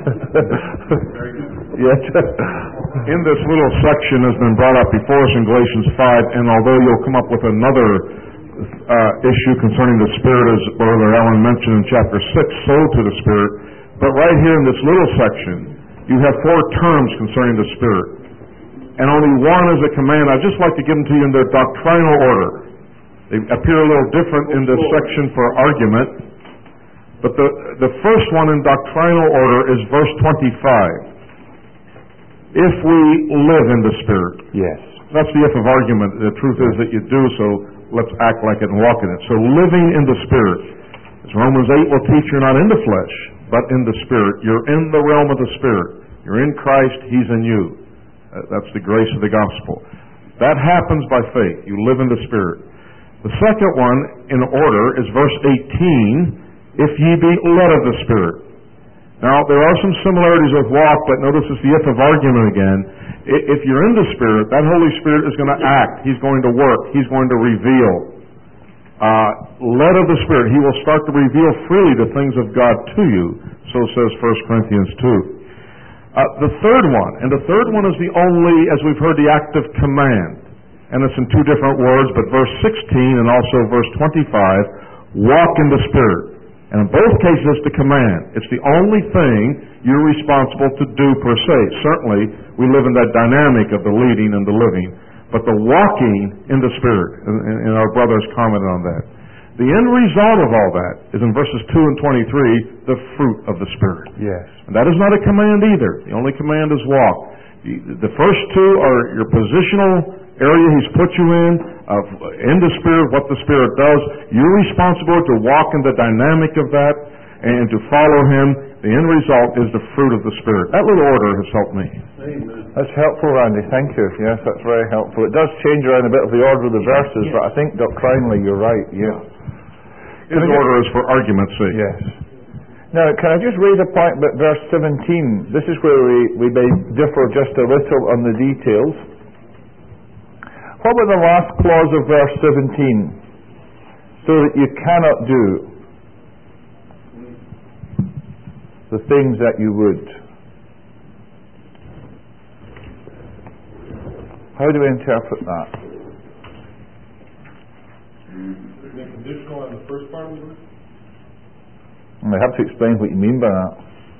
Yes. In this little section has been brought up before us in Galatians five, and although you'll come up with another uh, issue concerning the Spirit, as Brother Allen mentioned in chapter six, sold to the Spirit, but right here in this little section, you have four terms concerning the Spirit. And only one is a command. I'd just like to give them to you in their doctrinal order. They appear a little different in this section for argument. But the, the first one in doctrinal order is verse twenty-five. If we live in the Spirit. Yes. That's the if of argument. The truth is that you do, so let's act like it and walk in it. So living in the Spirit. As Romans eight will teach, you're not in the flesh, but in the Spirit. You're in the realm of the Spirit. You're in Christ, He's in you. Uh, that's the grace of the gospel. That happens by faith. You live in the Spirit. The second one in order is verse eighteen, if ye be led of the Spirit. Now, there are some similarities with walk, but notice it's the if of argument again. If you're in the Spirit, that Holy Spirit is going to act. He's going to work. He's going to reveal. Uh, led of the Spirit, He will start to reveal freely the things of God to you. So says First Corinthians two. Uh, the third one, and the third one is the only, as we've heard, the active command. And it's in two different words, but verse sixteen and also verse twenty-five, walk in the Spirit. And in both cases, it's the command. It's the only thing you're responsible to do per se. Certainly, we live in that dynamic of the leading and the living. But the walking in the Spirit, and, and our brother has commented on that. The end result of all that is in verses two and twenty-three, the fruit of the Spirit. Yes. And that is not a command either. The only command is walk. The first two are your positional area He's put you in, of, in the Spirit, what the Spirit does. You're responsible to walk in the dynamic of that and to follow Him. The end result is the fruit of the Spirit. That little order has helped me. Amen. That's helpful, Randy. Thank you. Yes, that's very helpful. It does change around a bit of the order of the verses, but I think doctrinally you're right. Yeah. His order is for argument's sake. Yes. Now, can I just raise a point about verse seventeen? This is where we, we may differ just a little on the details. What about the last clause of verse seventeen? So that you cannot do the things that you would. How do we interpret that? Isn't it conditional on the first part of the verse? I have to explain what you mean by that.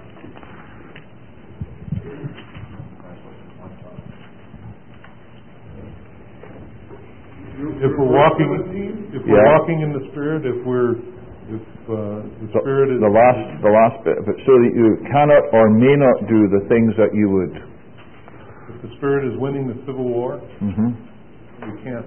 If we're walking, if we're Yeah. walking in the Spirit, if we're, if uh, the So Spirit is the last, the last bit of it, so that you cannot or may not do the things that you would. if the Spirit is winning the civil war, Mm-hmm. we can't.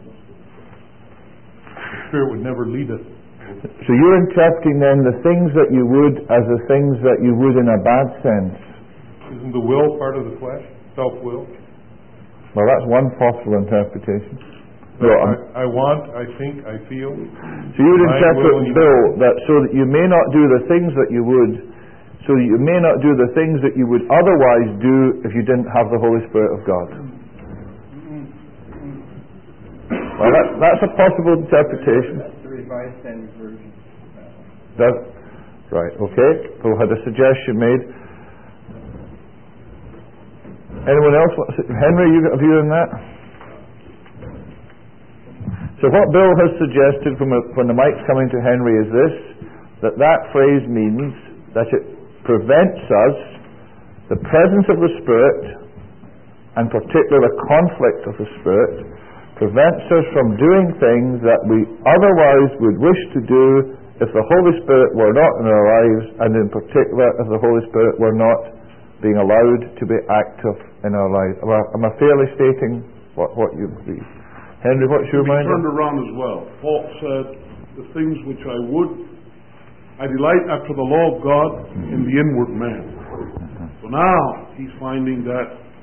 The Spirit would never lead us. So you're interpreting then the things that you would as the things that you would in a bad sense. Isn't the will part of the flesh? Self-will? Well, that's one possible interpretation. So No, I'm- I, I want, I think, I feel. So you would My interpret, will and Bill, that so that you may not do the things that you would, so that you may not do the things that you would otherwise do if you didn't have the Holy Spirit of God. Well, that, that's a possible interpretation. That's the Revised Standard Version. Does, right, okay. Bill had a suggestion made. Anyone else? want to- Henry, you got a view on that? So what Bill has suggested from a, when the mic's coming to Henry is this, that that phrase means that it prevents us, the presence of the Spirit, and particularly the conflict of the Spirit, prevents us from doing things that we otherwise would wish to do if the Holy Spirit were not in our lives, and in particular if the Holy Spirit were not being allowed to be active in our lives. Am I, am I fairly stating what, what you believe? Henry, what's your To be mind? turned around as well. Paul said, the things which I would, I delight after the law of God in the inward man. So now he's finding that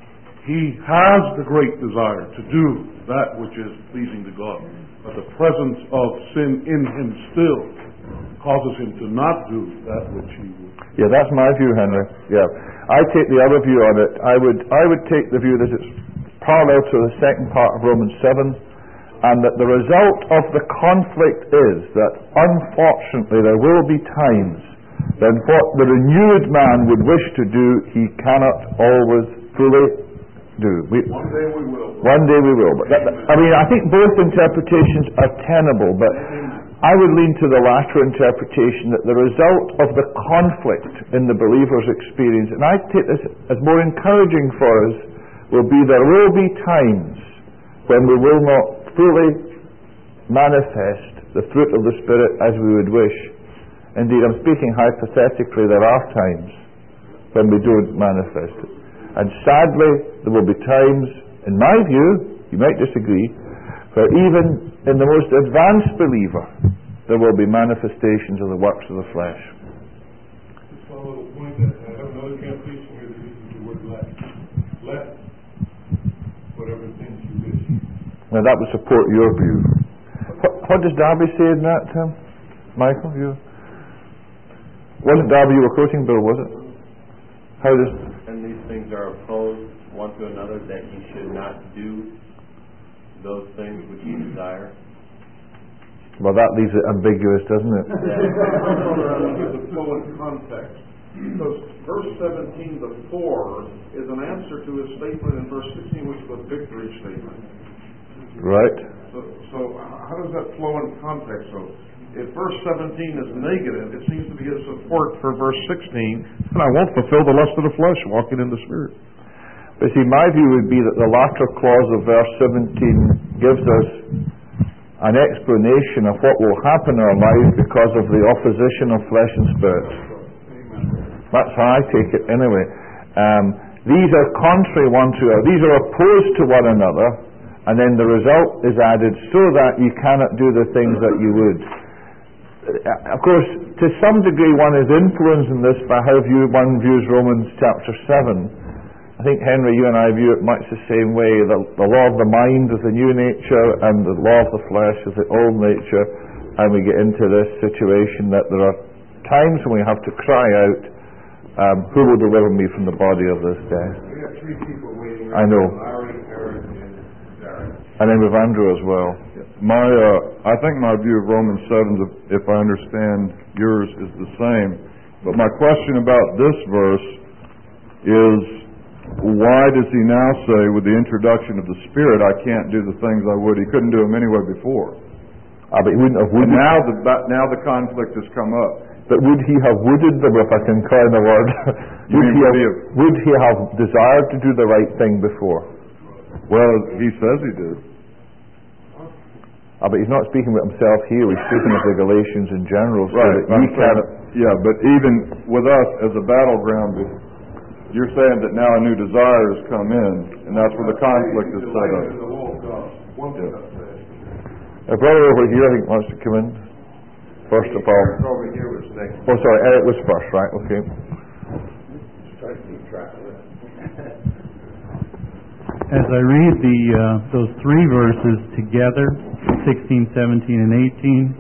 he has the great desire to do that which is pleasing to God. But the presence of sin in him still causes him to not do that which he would. Yeah, that's my view, Henry. Yeah. I take the other view on it. I would I would take the view that it's parallel to the second part of Romans seven, and that the result of the conflict is that unfortunately there will be times when what the renewed man would wish to do, he cannot always fully do. We, One day we will. one day we will. But that, I mean, I think both interpretations are tenable, but I would lean to the latter interpretation, that the result of the conflict in the believer's experience, and I take this as more encouraging for us, will be there will be times when we will not fully manifest the fruit of the Spirit as we would wish. Indeed, I'm speaking hypothetically, there are times when we don't manifest it. And sadly, there will be times, in my view, you might disagree, where even in the most advanced believer, there will be manifestations of the works of the flesh. Just one little point that I have another translation where it uses the word let. Let whatever things you wish. Now that would support your view. What, what does Darby say in that, Tim? Michael, you? Wasn't Darby you were quoting, Bill, was it? How does... And these things are opposed one to another, that you should not do those things which you desire. Well, that leaves it ambiguous, doesn't it? Give the flow and context. Because verse seventeen, the for, is an answer to his statement in verse sixteen, which is a victory statement. Right. So, so how does that flow in context? So, if verse seventeen is negative, it seems to be a support for verse sixteen, And I won't fulfill the lust of the flesh, walking in the Spirit. But see, my view would be that the latter clause of verse seventeen gives us an explanation of what will happen in our lives because of the opposition of flesh and spirit. That's how I take it anyway. Um, these are contrary one to another. These are opposed to one another, and then the result is added so that you cannot do the things that you would. Of course, to some degree one is influenced in this by how view, one views Romans chapter seven. I think, Henry, you and I view it much the same way. The, the law of the mind is the new nature, and the law of the flesh is the old nature, and we get into this situation that there are times when we have to cry out, um, who will deliver me from the body of this death? we have three people waiting. I know. Larry, Eric, and Darren. And then with Andrew as well. My, uh, I think my view of Romans seven, if I understand yours, is the same. But my question about this verse is, why does he now say, with the introduction of the Spirit, I can't do the things I would? He couldn't do them anyway before. Ah, but he wouldn't have And wooded. now the now the conflict has come up. But would he have wooded them, if I can coin the word? You would, mean he would have, he have- would he have desired to do the right thing before? Well, he says he did. Ah, but he's not speaking about himself here. He's speaking of the Galatians in general. So Right. that I'm we saying, cannot. yeah, but even with us as a battleground, you're saying that now a new desire has come in, and that's where the conflict is set up. In the law of God. One thing Yeah. I say. A brother over here, I think, wants to come in. First of all. Over here was next. Oh, sorry, Eric was first, right? Okay. Try to keep track of it. As I read the uh, those three verses together, sixteen, seventeen, and eighteen,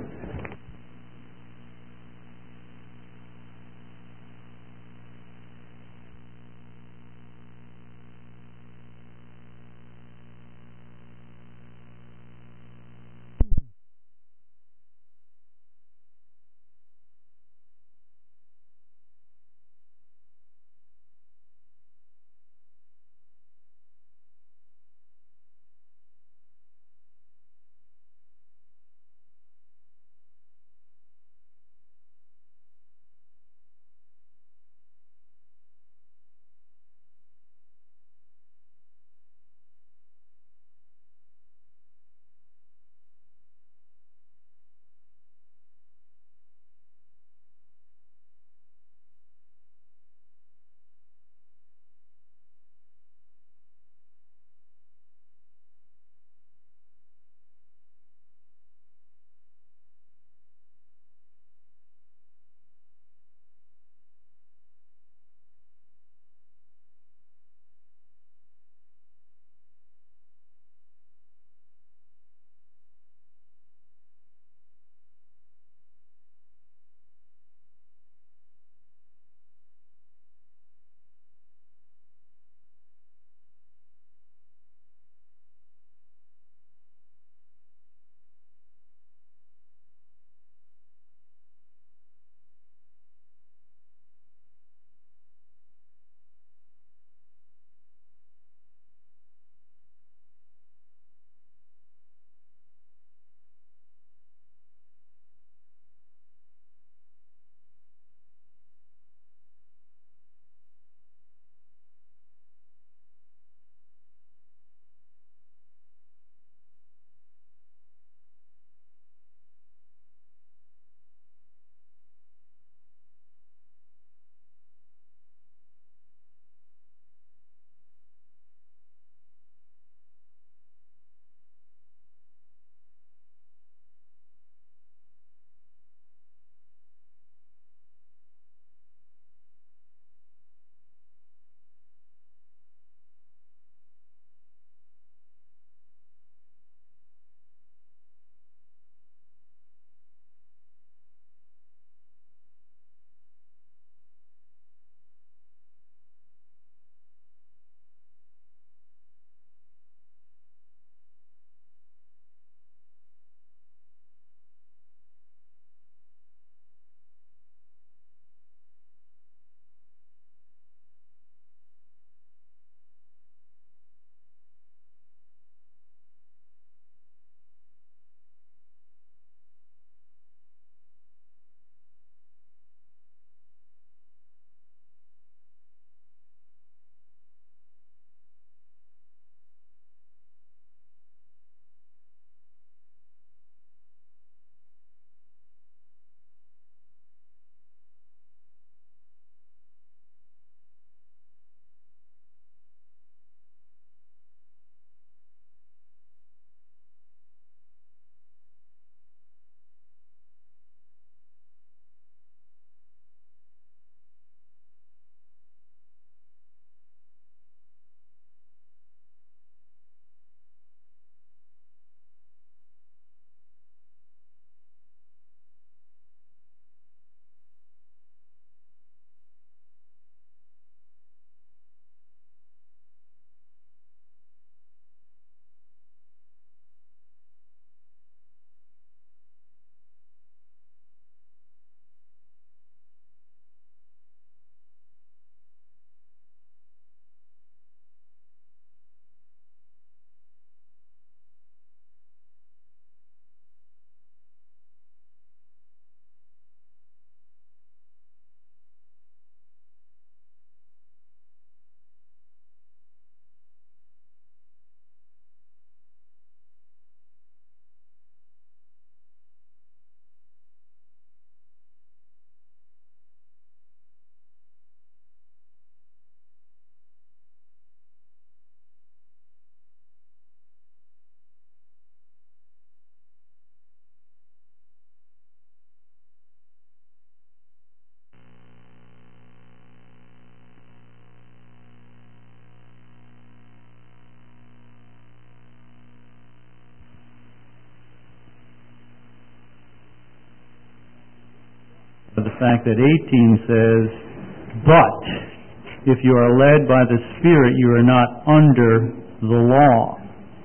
the fact that eighteen says, but if you are led by the Spirit, you are not under the law.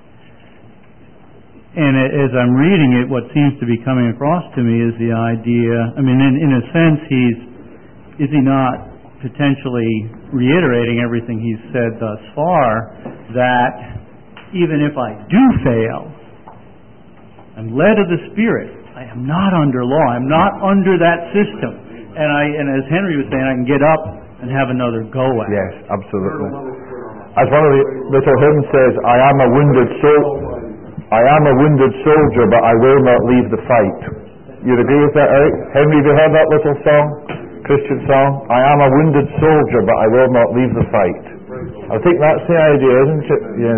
And as I'm reading it, what seems to be coming across to me is the idea, I mean, in, in a sense, he's, is he not potentially reiterating everything he's said thus far, that even if I do fail, I'm led of the Spirit, I am not under law, I'm not under that system. And I, and as Henry was saying, I can get up and have another go at it. Yes, absolutely. As one of the little hymns says, I am a wounded soul. I am a wounded soldier, but I will not leave the fight. You'd agree with that, Eric? Henry, have you heard that little song? Christian song? I am a wounded soldier, but I will not leave the fight. I think that's the idea, isn't it? Yeah.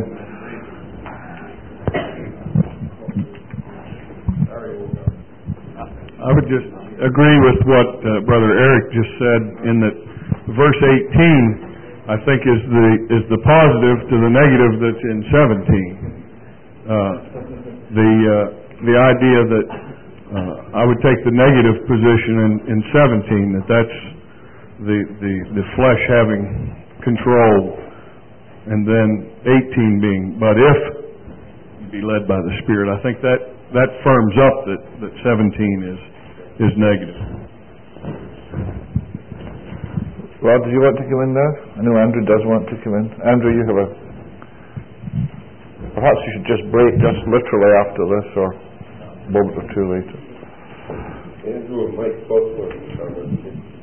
I would just agree with what uh, Brother Eric just said in that verse eighteen, I think, is the is the positive to the negative that's in seventeen. Uh, the uh, the idea that uh, I would take the negative position in, in seventeen, that that's the, the the flesh having control, and then eighteen being, but if you be led by the Spirit, I think that that firms up that, that seventeen is is negative. Rod, do you want to come in there? I know Andrew does want to come in. Andrew, you have a... Perhaps you should just break just literally after this, or a moment or two later. Andrew and Mike both want to come in.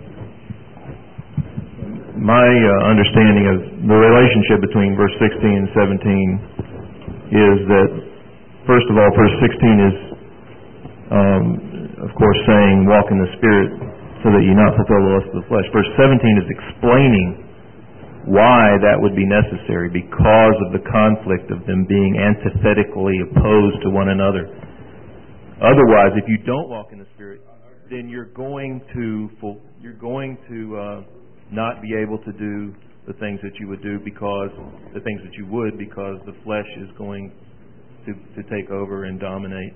My uh, understanding of the relationship between verse sixteen and seventeen is that, first of all, verse sixteen is, um, of course, saying, walk in the Spirit so that you not fulfill the lust of the flesh. Verse seventeen is explaining why that would be necessary, because of the conflict of them being antithetically opposed to one another. Otherwise, if you don't walk in the Spirit, then you're going to you're going to uh, not be able to do the things that you would do because the things that you would because the flesh is going to to take over and dominate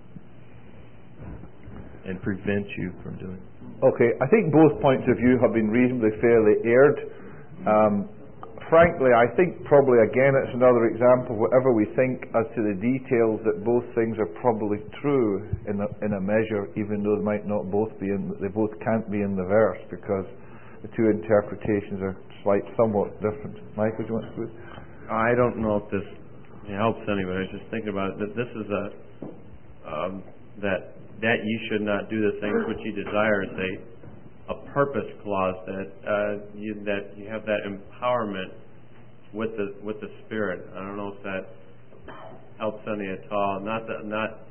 and prevent you from doing it. Okay, I think both points of view have been reasonably fairly aired. Um, frankly, I think probably again it's another example, whatever we think as to the details, that both things are probably true in a, in a measure, even though they might not both be in, they both can't be in the verse, because the two interpretations are slight, somewhat different. Michael, do you want to speak? I don't know if this helps anybody. I was just thinking about it, that this is a um, that that you should not do the things which you desire is a a purpose clause, that uh, you, that you have that empowerment with the with the Spirit. I don't know if that helps any at all. Not that not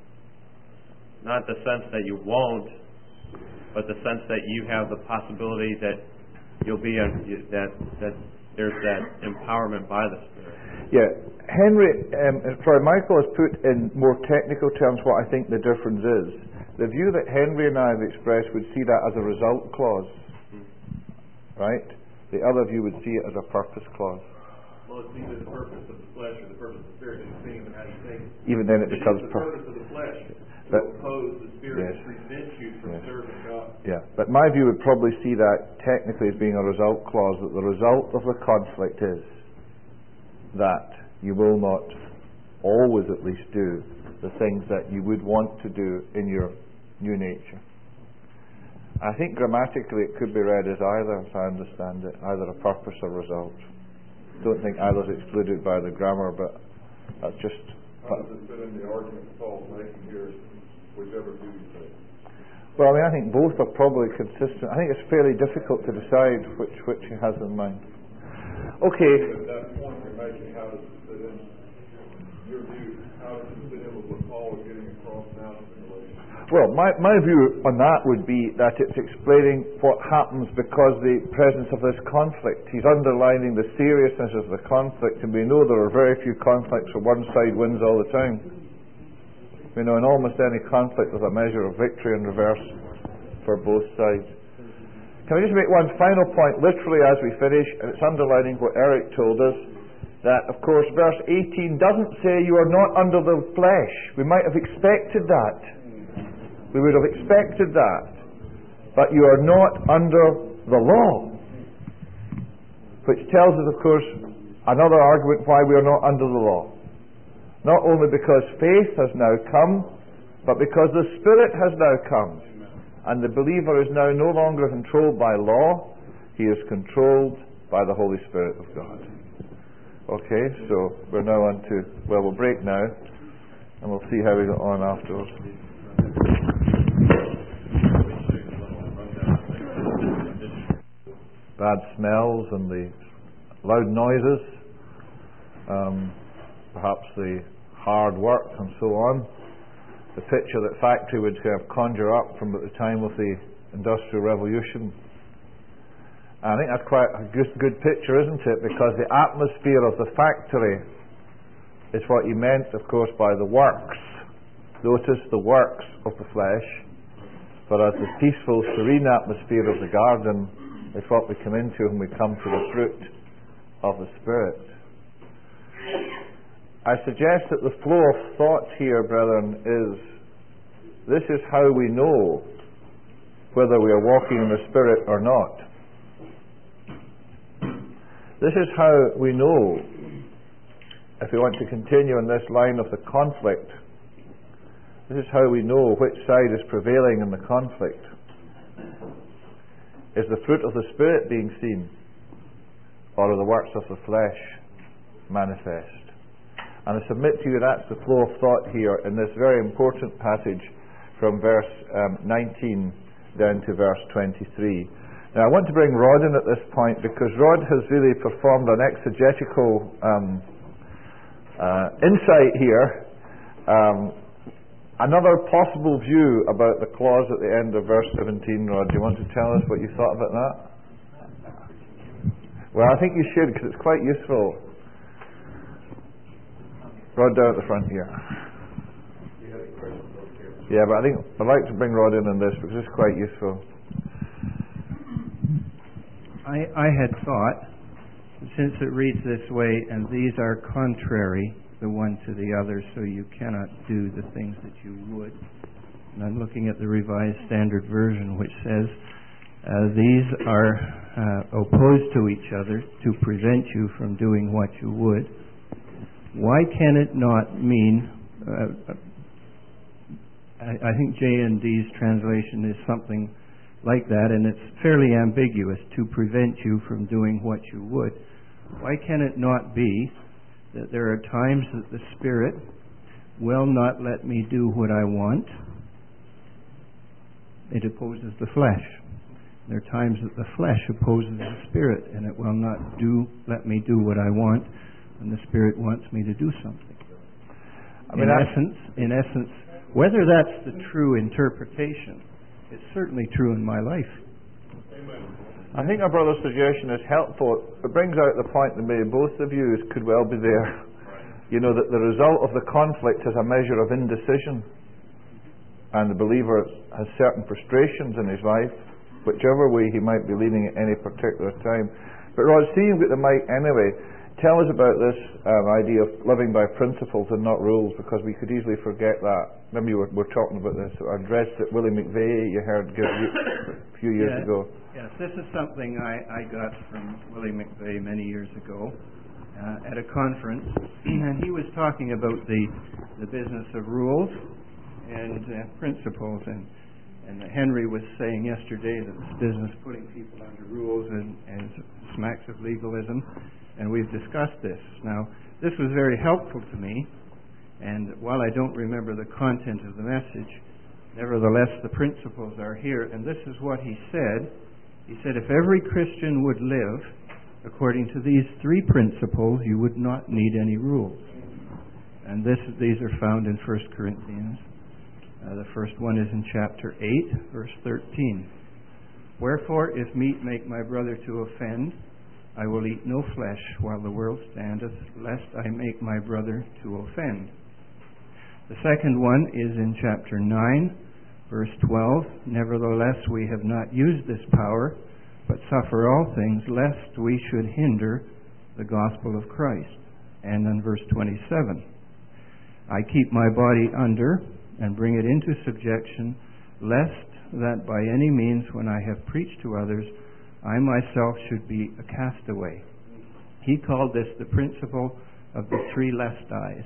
not the sense that you won't, but the sense that you have the possibility that you'll be a, that that there's that empowerment by the Spirit. Yeah, Henry, um, sorry, Michael has put in more technical terms what I think the difference is. The view that Henry and I have expressed would see that as a result clause, right? The other view would see it as a purpose clause. Well, it's either the purpose of the flesh or the purpose of the Spirit, depending on how you think. Even then, it it becomes the purpose. purpose of the flesh to but, oppose the Spirit yes. to prevent you from yes. serving God. Yeah, but my view would probably see that technically as being a result clause, that the result of the conflict is that you will not always at least do the things that you would want to do in your new nature. I think grammatically it could be read as either, as I understand it, either a purpose or result. Don't think either's excluded by the grammar, but that's just... How does it fit in the argument Paul's making here, whichever view you take? Well, I mean, I think both are probably consistent. I think it's fairly difficult to decide which which he has in mind. Okay. At that point you're making, how does it fit in your view? How does it fit in with what Paul is getting across now in the relationship? Well, my, my view on that would be that it's explaining what happens because the presence of this conflict. He's underlining the seriousness of the conflict, and we know there are very few conflicts where one side wins all the time. We know in almost any conflict there's a measure of victory and reverse for both sides. Can I just make one final point, literally as we finish, and it's underlining what Eric told us, that, of course, verse eighteen doesn't say you are not under the flesh. We might have expected that. We would have expected that. but you are not under the law. Which tells us, of course, another argument why we are not under the law. Not only because faith has now come, but because the Spirit has now come. And the believer is now no longer controlled by law, he is controlled by the Holy Spirit of God. Okay, so we're now on to, well, we'll break now, and we'll see how we go on afterwards. Bad smells and the loud noises, um, perhaps the hard work and so on. The picture that factory would kind of conjure up from at the time of the Industrial Revolution. And I think that's quite a good, good picture, isn't it? Because the atmosphere of the factory is what he meant, of course, by the works. Notice the works of the flesh. Whereas the peaceful, serene atmosphere of the garden is what we come into when we come to the fruit of the Spirit. I suggest that the flow of thought here, brethren, is this is how we know whether we are walking in the Spirit or not. This is how we know, if we want to continue in this line of the conflict, this is how we know which side is prevailing in the conflict. Is the fruit of the Spirit being seen, or are the works of the flesh manifest? And I submit to you that's the flow of thought here in this very important passage from verse um, nineteen down to verse twenty-three. Now I want to bring Rod in at this point because Rod has really performed an exegetical um, uh, insight here. Um, another possible view about the clause at the end of verse seventeen, Rod. Do you want to tell us what you thought about that? Well, I think you should because it's quite useful. Rod down at the front here. Yeah, but I think I'd like to bring Rod in on this because it's quite useful. I, I had thought, since it reads this way, and these are contrary the one to the other, so you cannot do the things that you would. And I'm looking at the Revised Standard Version, which says, uh, these are uh, opposed to each other to prevent you from doing what you would. Why can it not mean, uh, I, I think J N D's translation is something like that, and it's fairly ambiguous, to prevent you from doing what you would. Why can it not be that there are times that the Spirit will not let me do what I want? It opposes the flesh. There are times that the flesh opposes the Spirit, and it will not do let me do what I want, and the Spirit wants me to do something. I mean, in essence, in essence, whether that's the true interpretation, it's certainly true in my life. Amen. I think our brother's suggestion is helpful. It brings out the point that maybe both the views could well be there. You know, that the result of the conflict is a measure of indecision, and the believer has certain frustrations in his life, whichever way he might be leaning at any particular time. But Rod, see you've got the mic anyway. Tell us about this um, idea of living by principles and not rules, because we could easily forget that. Remember, you were, were talking about this, our address that Willie McVeigh, you heard give a few years yes, ago. Yes, this is something I, I got from Willie McVeigh many years ago uh, at a conference, and he was talking about the the business of rules and uh, principles, and and Henry was saying yesterday that this business putting people under rules and, and smacks of legalism. And we've discussed this. Now, this was very helpful to me, and while I don't remember the content of the message, nevertheless the principles are here, and this is what he said. He said, if every Christian would live according to these three principles, you would not need any rules. And this, these are found in First Corinthians. Uh, the first one is in chapter eight, verse thirteen. Wherefore, if meat make my brother to offend, I will eat no flesh while the world standeth, lest I make my brother to offend. The second one is in chapter nine, verse twelve. Nevertheless, we have not used this power, but suffer all things, lest we should hinder the gospel of Christ. And then verse twenty-seven. I keep my body under and bring it into subjection, lest that by any means, when I have preached to others, I myself should be a castaway. He called this the principle of the three lest I's.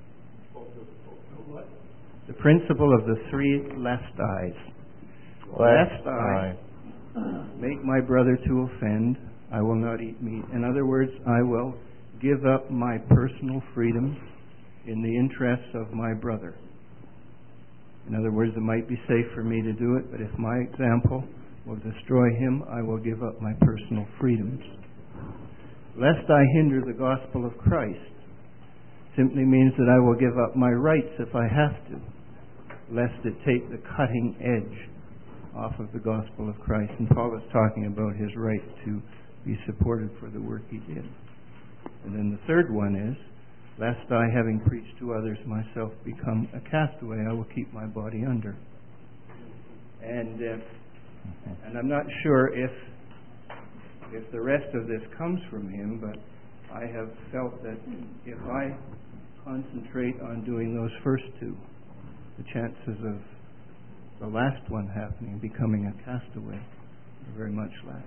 The principle of the three lest I's. Lest I make my brother to offend, I will not eat meat. In other words, I will give up my personal freedom in the interests of my brother. In other words, it might be safe for me to do it, but if my example will destroy him, I will give up my personal freedoms. Lest I hinder the gospel of Christ simply means that I will give up my rights if I have to, lest it take the cutting edge off of the gospel of Christ. And Paul is talking about his right to be supported for the work he did. And then the third one is, lest I, having preached to others, myself become a castaway, I will keep my body under. And uh, and I'm not sure if if the rest of this comes from him, but I have felt that if I concentrate on doing those first two, the chances of the last one happening, becoming a castaway, are very much less.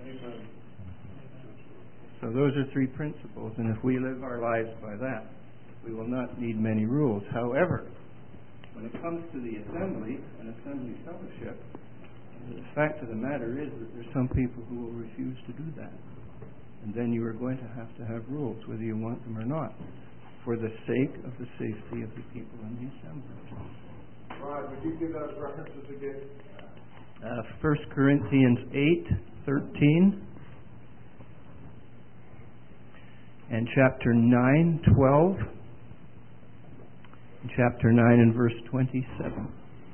So those are three principles, and if we live our lives by that, we will not need many rules. However, when it comes to the assembly and assembly fellowship, the fact of the matter is that there's some people who will refuse to do that. And then you are going to have to have rules, whether you want them or not, for the sake of the safety of the people in the assembly. Rod, would you give those references again? Uh, First Corinthians eight, thirteen, and chapter nine, twelve, and chapter nine and verse twenty-seven.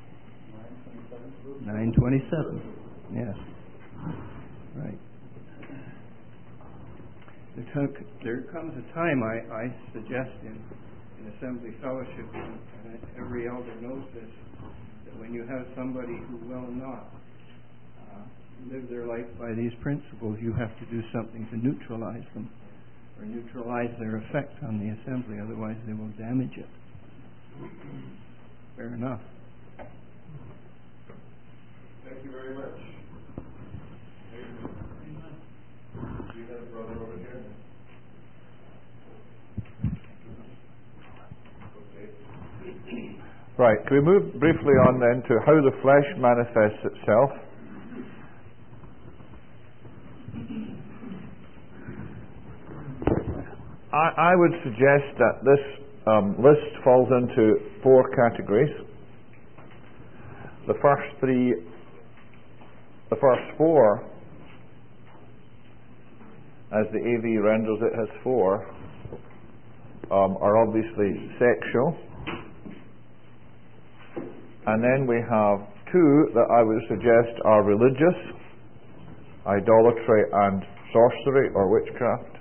nine twenty-seven. Yes. Right. There, took, there comes a time, I, I suggest in, in assembly fellowship, and every elder knows this, that when you have somebody who will not uh, live their life by these principles, you have to do something to neutralize them, or neutralize their effect on the assembly, otherwise they will damage it. Fair enough. Thank you very much. Amen. You have a brother over here. Okay. Right. Can we move briefly on then to how the flesh manifests itself? I, I would suggest that this um, list falls into four categories. The first three The first four, as the A V renders it, has four, um, are obviously sexual. And then we have two that I would suggest are religious, idolatry and sorcery or witchcraft.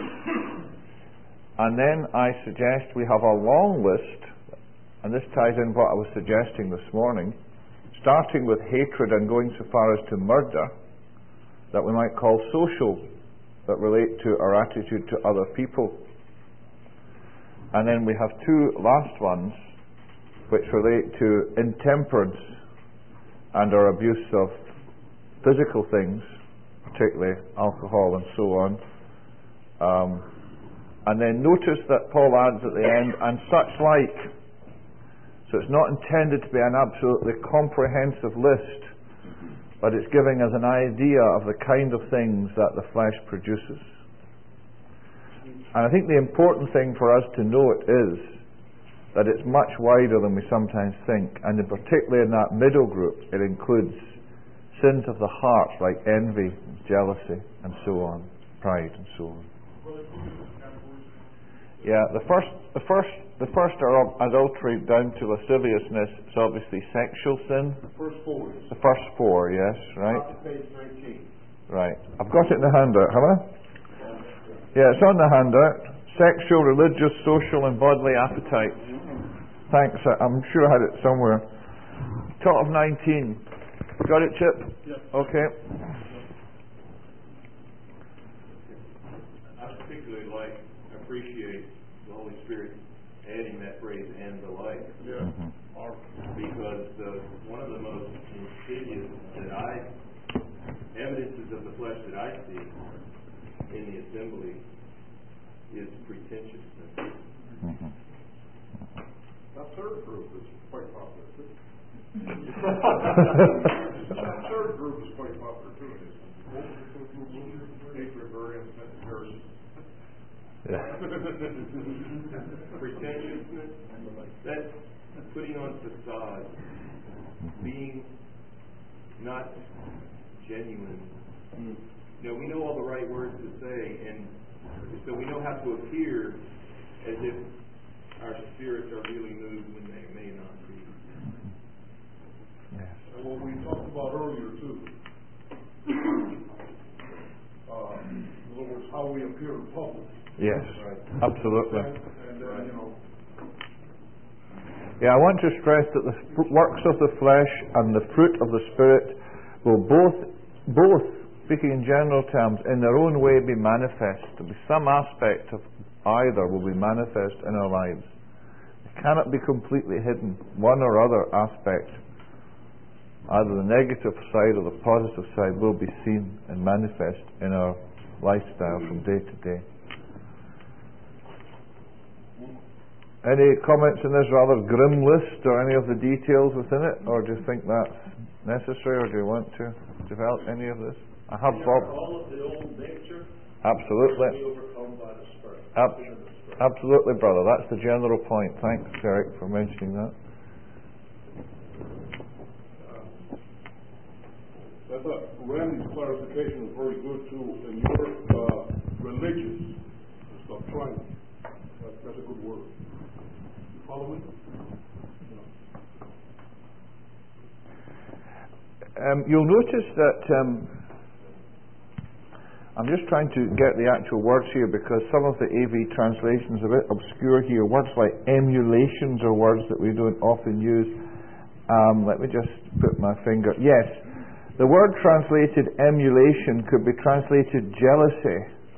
And then I suggest we have a long list, and this ties in what I was suggesting this morning, starting with hatred and going so far as to murder, that we might call social, that relate to our attitude to other people. And then we have two last ones, which relate to intemperance and our abuse of physical things, particularly alcohol and so on. Um, and then notice that Paul adds at the end, and such like. So it's not intended to be an absolutely comprehensive list, but it's giving us an idea of the kind of things that the flesh produces. And I think the important thing for us to note is that it's much wider than we sometimes think, and in particularly in that middle group, it includes sins of the heart like envy, jealousy, and so on, pride, and so on. Yeah, the first, the first, the first are adultery down to lasciviousness. It's obviously sexual sin. The first four. The first four, yes, right. Top of page nineteen. Right. I've got it in the handout, have I? Yeah, it's on the handout. Sexual, religious, social, and bodily appetites. Thanks. I'm sure I had it somewhere. Top of nineteen. Got it, Chip? Yes. Okay. I particularly like, appreciate the Holy Spirit adding that phrase, and the like. Yeah. Mm-hmm. Because uh, one of the most insidious that I, evidences of the flesh that I see in the assembly is pretentiousness. Mm-hmm. That third group is quite popular too. That third group is quite popular too. Hatred, variance, and comparison. Pretentiousness, that's putting on facade, being not genuine. Mm. You know, we know all the right words to say, and so we know how to appear as if our spirits are really moved when they may not be. Yes. And what we talked about earlier too, uh, in other words, how we appear in public. Yes, right. Absolutely. And, and then, you know. Yeah, I want to stress that the works of the flesh and the fruit of the Spirit will both, both, speaking in general terms, in their own way be manifest. There will be some aspect of either will be manifest in our lives. It cannot be completely hidden. One or other aspect, either the negative side or the positive side, will be seen and manifest in our lifestyle from day to day. Any comments on this rather grim list or any of the details within it, or do you think that's necessary, or do you want to develop any of this? I have Bob. All of the old nature Absolutely. be overcome by the Spirit. Ab- absolutely, brother. That's the general point. Thanks, Eric, for mentioning that. Uh, I thought Randy's clarification was very good too. And your uh, religious stuff, trying. That, that's a good word. Follow me? Um, you'll notice that um, I'm just trying to get the actual words here because some of the A V translations are a bit obscure here. Words like emulations are words that we don't often use. Um, let me just put my finger. Yes, the word translated emulation could be translated jealousy.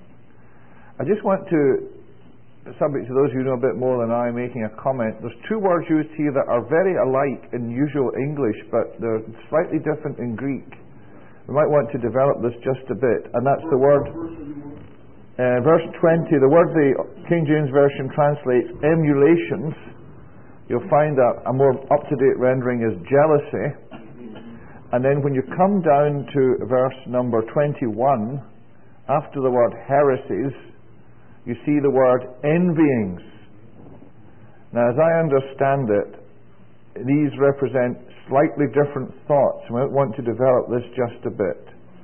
I just want to, subject to those who know a bit more than I, making a comment. There's two words used here that are very alike in usual English, but they're slightly different in Greek. We might want to develop this just a bit, and that's the word, uh, verse twenty, the word the King James Version translates emulations. You'll find that a more up-to-date rendering is jealousy. And then when you come down to verse number twenty-one, after the word heresies, you see the word envyings. Now, as I understand it, these represent slightly different thoughts. We might want to develop this just a bit.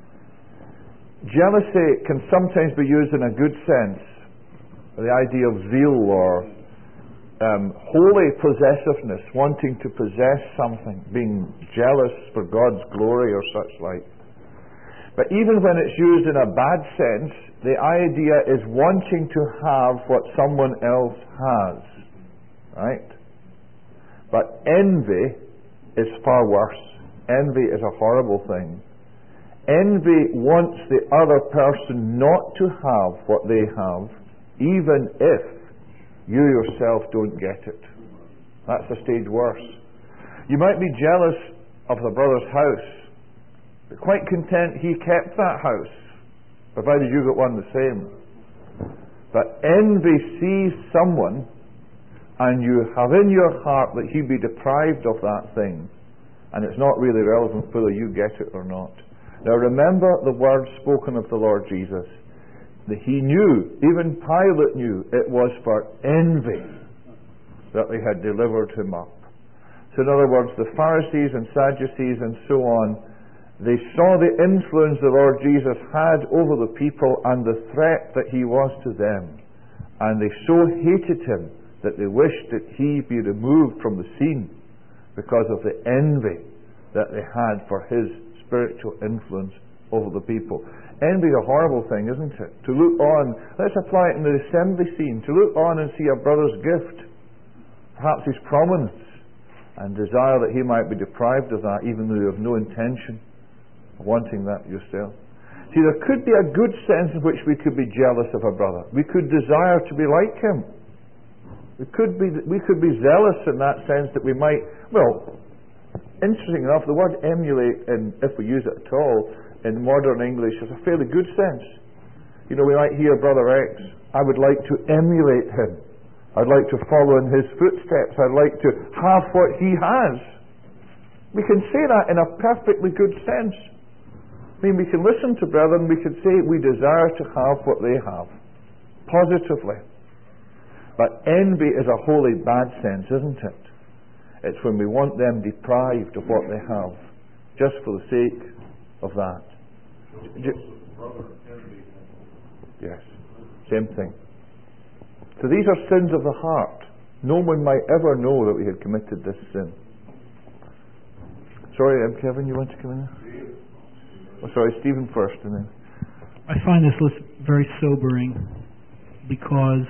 Jealousy can sometimes be used in a good sense, the idea of zeal or um, holy possessiveness, wanting to possess something, being jealous for God's glory or such like. But even when it's used in a bad sense, the idea is wanting to have what someone else has. Right? But envy is far worse. Envy is a horrible thing. Envy wants the other person not to have what they have, even if you yourself don't get it. That's a stage worse. You might be jealous of the brother's house, but quite content he kept that house, provided you got one the same. But envy sees someone, and you have in your heart that he be deprived of that thing, and it's not really relevant whether you get it or not. Now remember the words spoken of the Lord Jesus, that he knew, even Pilate knew, it was for envy that they had delivered him up. So in other words, the Pharisees and Sadducees and so on, they saw the influence the Lord Jesus had over the people and the threat that he was to them, and they so hated him that they wished that he be removed from the scene because of the envy that they had for his spiritual influence over the people. Envy is a horrible thing, isn't it? To look on, let's apply it in the assembly scene, to look on and see a brother's gift, perhaps his prominence, and desire that he might be deprived of that, even though you have no intention of wanting that yourself. See, there could be a good sense in which we could be jealous of a brother. We could desire to be like him. We could be we could be zealous in that sense that we might Well, interesting enough, the word emulate, in, if we use it at all, in modern English has a fairly good sense. You know, we might hear Brother X, I would like to emulate him. I'd like to follow in his footsteps. I'd like to have what he has. We can say that in a perfectly good sense. I mean, we can listen to brethren, we can say we desire to have what they have, positively. But envy is a wholly bad sense, isn't it? It's when we want them deprived of what they have, just for the sake of that. Yes, same thing. So these are sins of the heart. No one might ever know that we had committed this sin. Sorry, um, Kevin, you want to come in? Oh, sorry, Stephen first, and then. I find this list very sobering because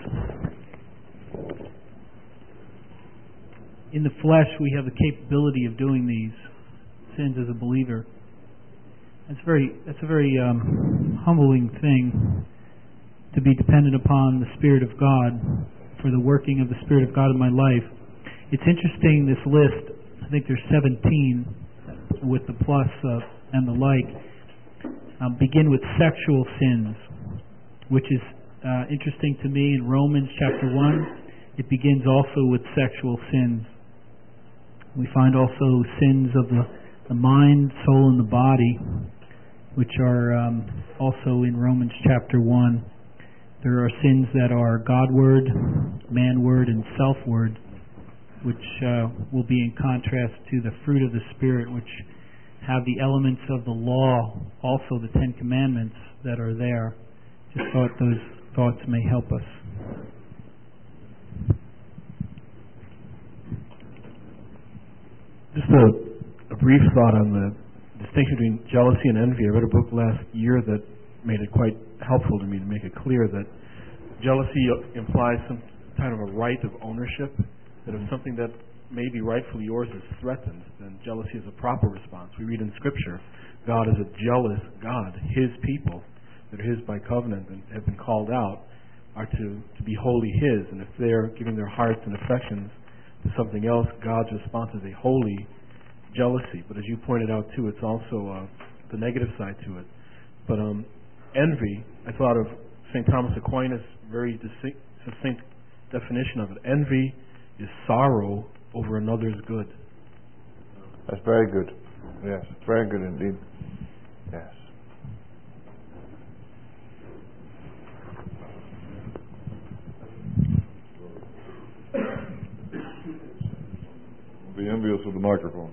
in the flesh we have the capability of doing these sins as a believer. It's very, that's a very um, humbling thing to be dependent upon the Spirit of God for the working of the Spirit of God in my life. It's interesting, this list, I think there's seventeen with the plus uh, and the like, um, begin with sexual sins, which is uh, interesting to me. In Romans chapter one, it begins also with sexual sins. We find also sins of the, the mind, soul, and the body, which are um, also in Romans chapter one. There are sins that are Godward, manward, and selfward, which uh, will be in contrast to the fruit of the Spirit, which have the elements of the law, also the Ten Commandments that are there. Just thought those thoughts may help us. Just a, a brief thought on the distinction between jealousy and envy. I read a book last year that made it quite helpful to me to make it clear that jealousy implies some kind of a right of ownership, that if something that may be rightfully yours is threatened, then jealousy is a proper response. We read in Scripture, God is a jealous God. His people that are His by covenant and have been called out are to, to be wholly His, and if they're giving their hearts and affections to something else, God's response is a holy jealousy. But as you pointed out too, it's also uh, the negative side to it. But um, envy, I thought of Saint Thomas Aquinas' very distinct, succinct definition of it. Envy is sorrow over another's good. That's very good. Yes, very good indeed. Yes. Be envious of the microphone.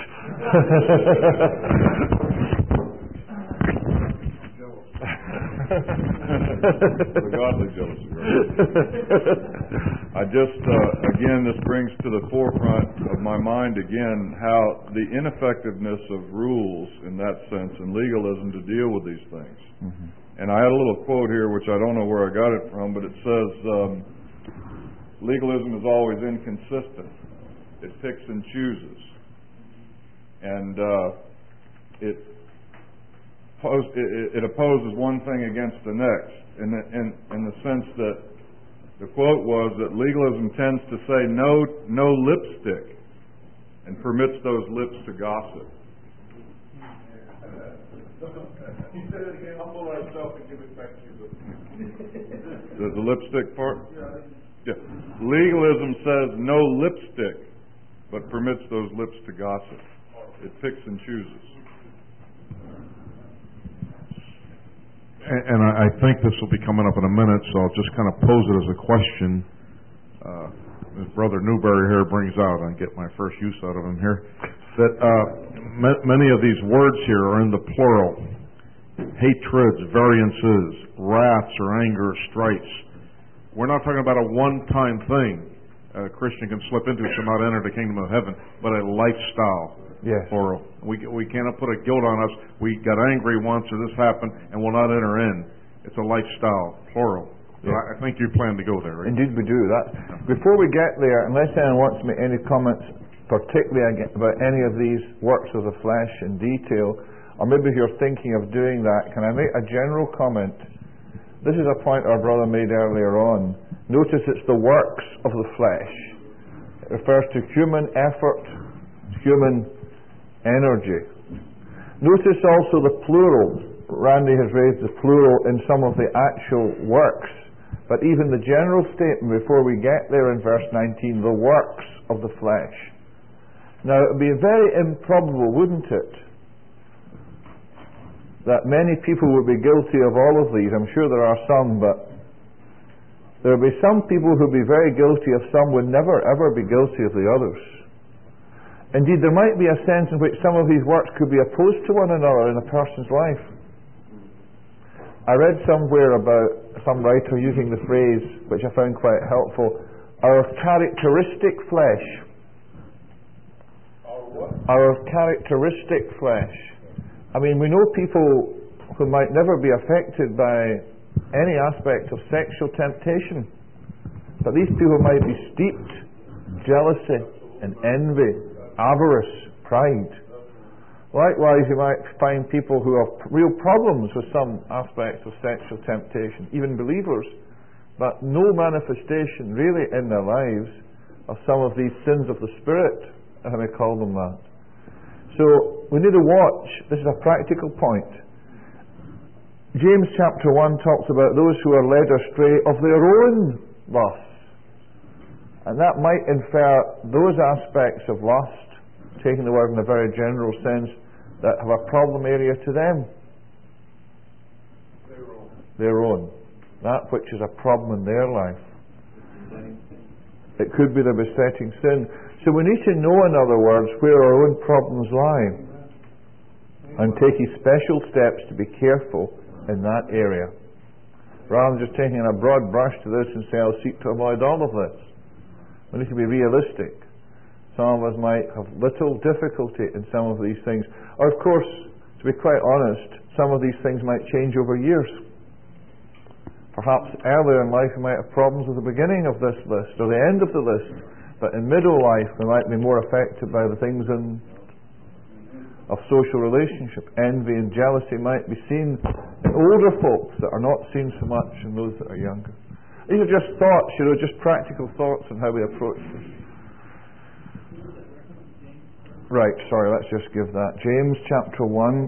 The godly jealousy, right? I just, uh, again, this brings to the forefront of my mind again how the ineffectiveness of rules in that sense and legalism to deal with these things. Mm-hmm. And I had a little quote here, which I don't know where I got it from, but it says, um, legalism is always inconsistent. It picks and chooses. And uh, it, pos- it, it opposes one thing against the next, in the, in, in the sense that the quote was that legalism tends to say no, no lipstick and permits those lips to gossip. He said it again, humble ourselves and give it back to you. The, the lipstick part? Yeah. Legalism says no lipstick, but permits those lips to gossip. It picks and chooses. And, and I, I think this will be coming up in a minute, so I'll just kind of pose it as a question. Uh, as Brother Newberry here brings out, I get my first use out of him here, that uh, m- many of these words here are in the plural. Hatreds, variances, wraths or anger, strifes. We're not talking about a one-time thing a Christian can slip into to not enter the kingdom of heaven, but a lifestyle. Yes. Plural. We we cannot put a guilt on us. We got angry once or this happened and will not enter in. It's a lifestyle. Plural. So Yeah. I, I think you plan to go there, right? Indeed we do. That. Before we get there, unless anyone wants to make any comments particularly about any of these works of the flesh in detail, or maybe if you're thinking of doing that, can I make a general comment? This is a point our brother made earlier on. Notice it's the works of the flesh. It refers to human effort, human energy. Notice also the plural. Randy has raised the plural in some of the actual works, but even the general statement before we get there in verse nineteen, the works of the flesh. Now, it would be very improbable, wouldn't it, that many people would be guilty of all of these. I'm sure there are some, but there would be some people who would be very guilty of some, would never ever be guilty of the others. Indeed, there might be a sense in which some of these works could be opposed to one another in a person's life. I read somewhere about some writer using the phrase, which I found quite helpful, our characteristic flesh. Our what? Our characteristic flesh. I mean, we know people who might never be affected by any aspect of sexual temptation, but these people might be steeped in jealousy and envy, avarice, pride. Likewise, you might find people who have real problems with some aspects of sexual temptation, even believers, but no manifestation really in their lives of some of these sins of the Spirit, if I may call them that. So we need to watch. This is a practical point. James chapter one talks about those who are led astray of their own lusts. And that might infer those aspects of lust, taking the word in a very general sense, that have a problem area to them. Their own. Their own. That which is a problem in their life. It could be the besetting sin. So we need to know, in other words, where our own problems lie, and take special steps to be careful in that area, rather than just taking a broad brush to this and say, I'll seek to avoid all of this. We need to be realistic. Some of us might have little difficulty in some of these things. Or, of course, to be quite honest, some of these things might change over years. Perhaps earlier in life we might have problems with the beginning of this list or the end of the list, but in middle life we might be more affected by the things in, of social relationship. Envy and jealousy might be seen in older folks that are not seen so much in those that are younger. These are just thoughts, you know, just practical thoughts on how we approach this. Right, sorry, let's just give that. James chapter one.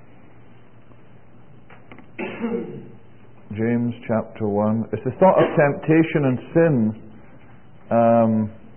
James chapter one. It's the thought of temptation and sin. Um,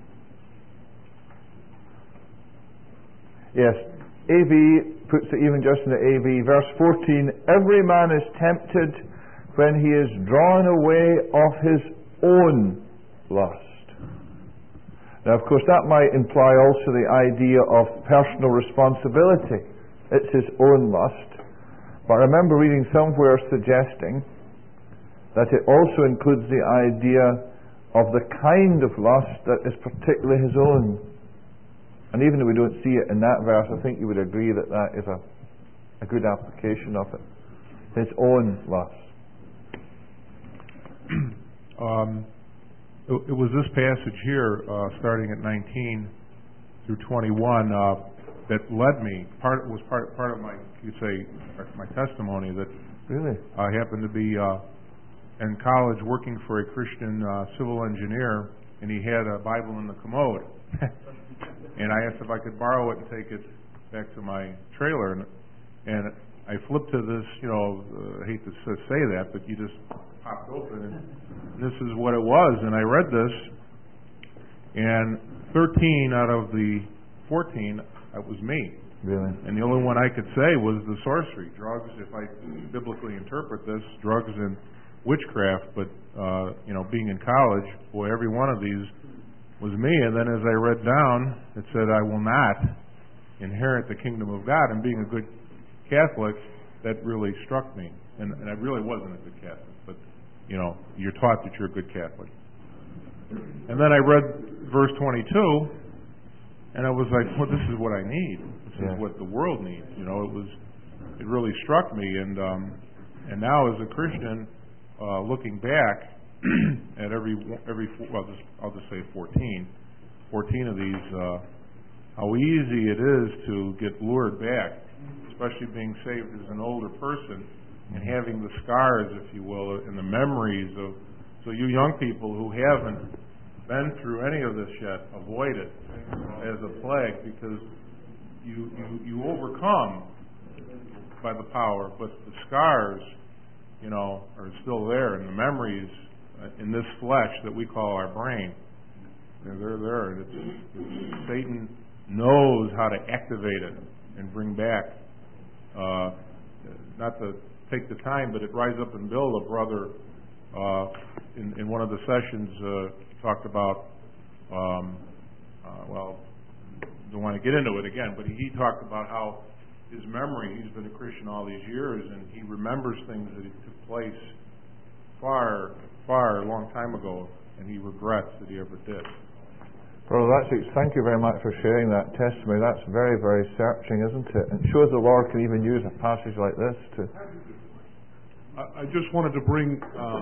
yes, A V puts it even just in the A V. Verse fourteen, every man is tempted when he is drawn away of his own lust. Now, of course, that might imply also the idea of personal responsibility. It's his own lust. But I remember reading somewhere suggesting that it also includes the idea of the kind of lust that is particularly his own. And even if we don't see it in that verse, I think you would agree that that is a, a good application of it. His own lust. Um, it, it was this passage here, uh, starting at nineteen through twenty-one, uh, that led me. Part was part part of my, you say, my testimony that really I happened to be uh, in college working for a Christian uh, civil engineer, and he had a Bible in the commode, and I asked if I could borrow it and take it back to my trailer, and, and I flipped to this. You know, uh, I hate to say that, but you just popped open, and this is what it was. And I read this, and thirteen out of the fourteen, that was me. Really? And the only one I could say was the sorcery, drugs. If I biblically interpret this, drugs and witchcraft. But uh, you know, being in college, boy, every one of these was me. And then as I read down, it said, "I will not inherit the kingdom of God." And being a good Catholic, that really struck me. And, and I really wasn't a good Catholic, but you know, you're taught that you're a good Catholic. And then I read verse twenty-two, and I was like, well, this is what I need. This yeah. is what the world needs. You know, it was, it really struck me. And um, and now as a Christian, uh, looking back at every every well, just, I'll just say fourteen, fourteen of these, uh, how easy it is to get lured back, especially being saved as an older person and having the scars, if you will, and the memories of. So you young people who haven't been through any of this yet, avoid it as a plague, because you, you, you overcome by the power, but the scars, you know, are still there, and the memories in this flesh that we call our brain, they're, they're there. It's, it's, Satan knows how to activate it and bring back, uh, not to take the time, but at Rise Up and Build, a brother uh, in, in one of the sessions uh, talked about, um, uh, well, don't want to get into it again, but he, he talked about how his memory, he's been a Christian all these years, and he remembers things that took place far, far a long time ago, and he regrets that he ever did. Brother, that's it. Thank you very much for sharing that testimony. That's very, very searching, isn't it? It shows the Lord can even use a passage like this to... I, I just wanted to bring, uh,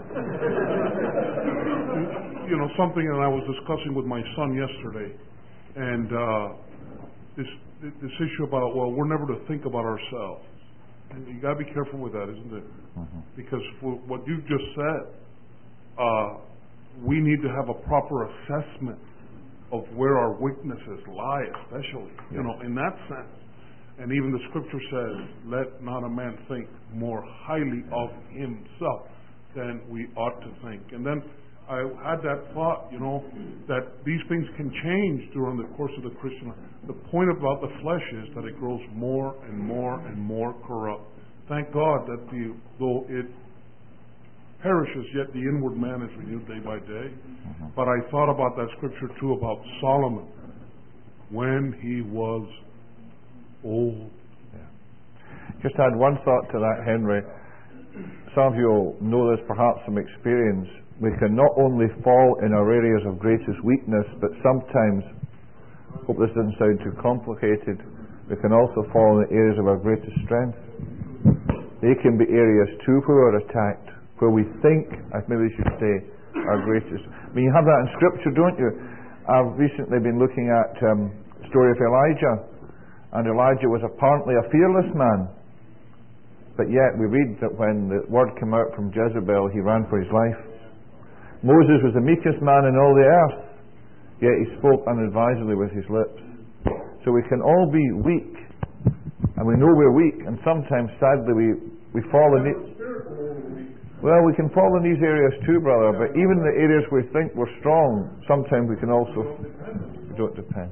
you know, something that I was discussing with my son yesterday, and uh, this this issue about, well, we're never to think about ourselves. And you got to be careful with that, isn't it? Mm-hmm. Because for what you just said, uh, we need to have a proper assessment of where our weaknesses lie, especially, you know, in that sense. And even the scripture says, let not a man think more highly of himself than we ought to think. And then I had that thought, you know, that these things can change during the course of the Christian life. The point about the flesh is that it grows more and more and more corrupt. Thank God that the, though it perishes, yet the inward man is renewed day by day. Mm-hmm. But I thought about that scripture too about Solomon when he was old. Yeah. Just add one thought to that, Henry. Some of you will know this perhaps from experience. We can not only fall in our areas of greatest weakness, but sometimes, hope this doesn't sound too complicated, we can also fall in the areas of our greatest strength. They can be areas too where we're attacked, where we think, I maybe should say, our greatest. I mean, you have that in Scripture, don't you? I've recently been looking at um, the story of Elijah, and Elijah was apparently a fearless man, but yet we read that when the word came out from Jezebel, he ran for his life. Moses was the meekest man in all the earth, yet he spoke unadvisedly with his lips. So we can all be weak, and we know we're weak, and sometimes, sadly, we, we fall in the... Well, we can fall in these areas too, brother, but even the areas we think we're strong, sometimes we can also... don't depend.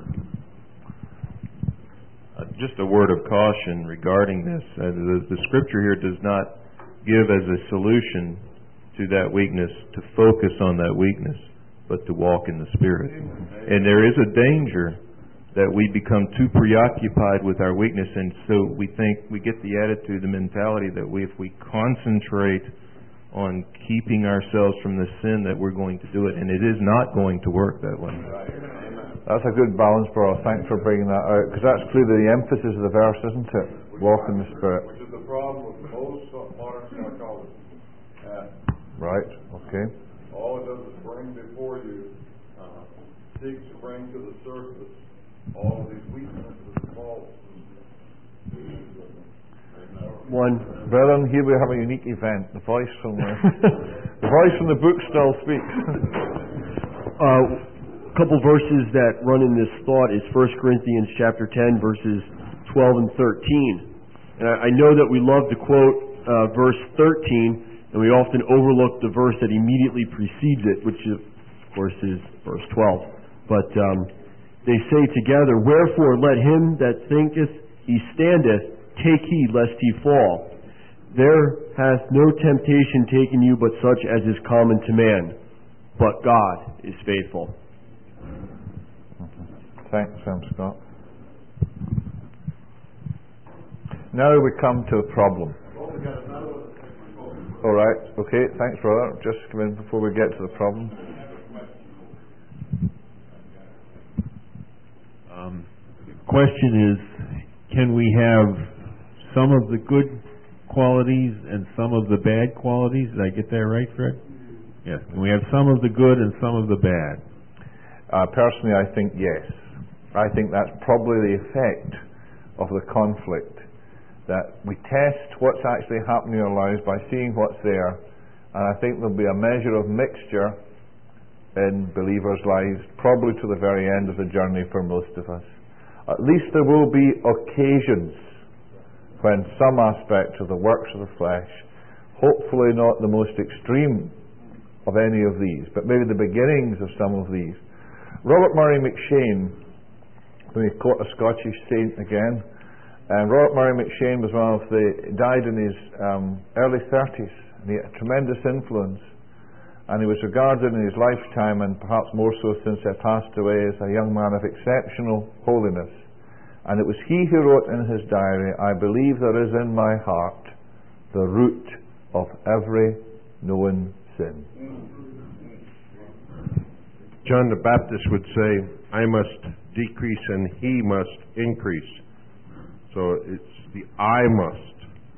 Uh, just a word of caution regarding this. Uh, the, the scripture here does not give as a solution to that weakness to focus on that weakness, but to walk in the Spirit. And there is a danger that we become too preoccupied with our weakness, and so we think, we get the attitude, the mentality that we, if we concentrate on keeping ourselves from the sin, that we're going to do it, and it is not going to work that way. That's a good balance, brother. Thanks for bringing that out, because that's clearly the emphasis of the verse, isn't it? Walk in the Spirit. Which is the problem with most modern psychology. Right, okay. All it does is bring before you, uh, seeks to bring to the surface all of these weaknesses and faults. One. Brethren, here we have a unique event. The voice from the, the voice from the book still speaks. uh, a couple verses that run in this thought is First Corinthians chapter ten, verses twelve and thirteen. And I, I know that we love to quote uh, verse thirteen, and we often overlook the verse that immediately precedes it, which of course is verse twelve. But um, they say together, wherefore let him that thinketh he standeth take heed lest he fall. There hath no temptation taken you but such as is common to man. But God is faithful. Thanks, Sam Scott. Now we come to the problem. All right, okay, thanks, brother. Just come in before we get to the problem. Um, question is, can we have some of the good qualities and some of the bad qualities? Did I get that right, Fred? Yes. Can we have some of the good and some of the bad? Uh, personally, I think yes. I think that's probably the effect of the conflict. That we test what's actually happening in our lives by seeing what's there, and I think there'll be a measure of mixture in believers' lives, probably to the very end of the journey for most of us. At least there will be occasions when some aspect of the works of the flesh, hopefully not the most extreme of any of these, but maybe the beginnings of some of these. Robert Murray McCheyne, let me quote a Scottish saint again, and Robert Murray McCheyne was one of the, died in his um, early thirties, and he had a tremendous influence, and he was regarded in his lifetime, and perhaps more so since he passed away, as a young man of exceptional holiness. And it was he who wrote in his diary, "I believe there is in my heart the root of every known sin." John the Baptist would say, "I must decrease and he must increase." So it's the I must.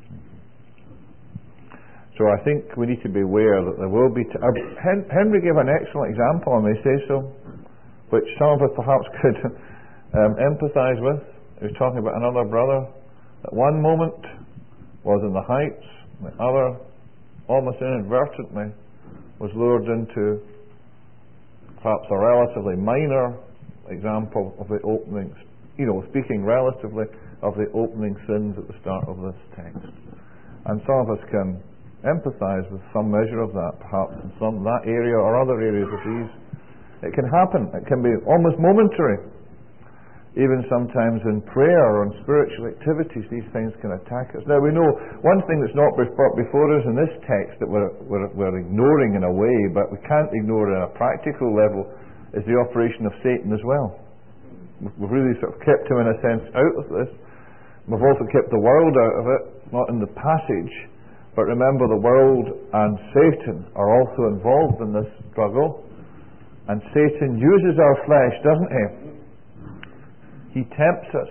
So I think we need to be aware that there will be... T- uh, Hen- Henry gave an excellent example, I may say so, which some of us perhaps could um, empathise with. He was talking about another brother that one moment was in the heights, the other, almost inadvertently, was lured into perhaps a relatively minor example of the opening, you know, speaking relatively of the opening sins at the start of this text. And some of us can empathise with some measure of that, perhaps in some that area or other areas of these. It can happen. It can be almost momentary. Even sometimes in prayer or in spiritual activities, these things can attack us. Now we know one thing that's not brought before us in this text that we're, we're, we're ignoring in a way, but we can't ignore at a practical level, is the operation of Satan as well. We've really sort of kept him in a sense out of this. We've also kept the world out of it, not in the passage. But remember, the world and Satan are also involved in this struggle. And Satan uses our flesh, doesn't he? He tempts us.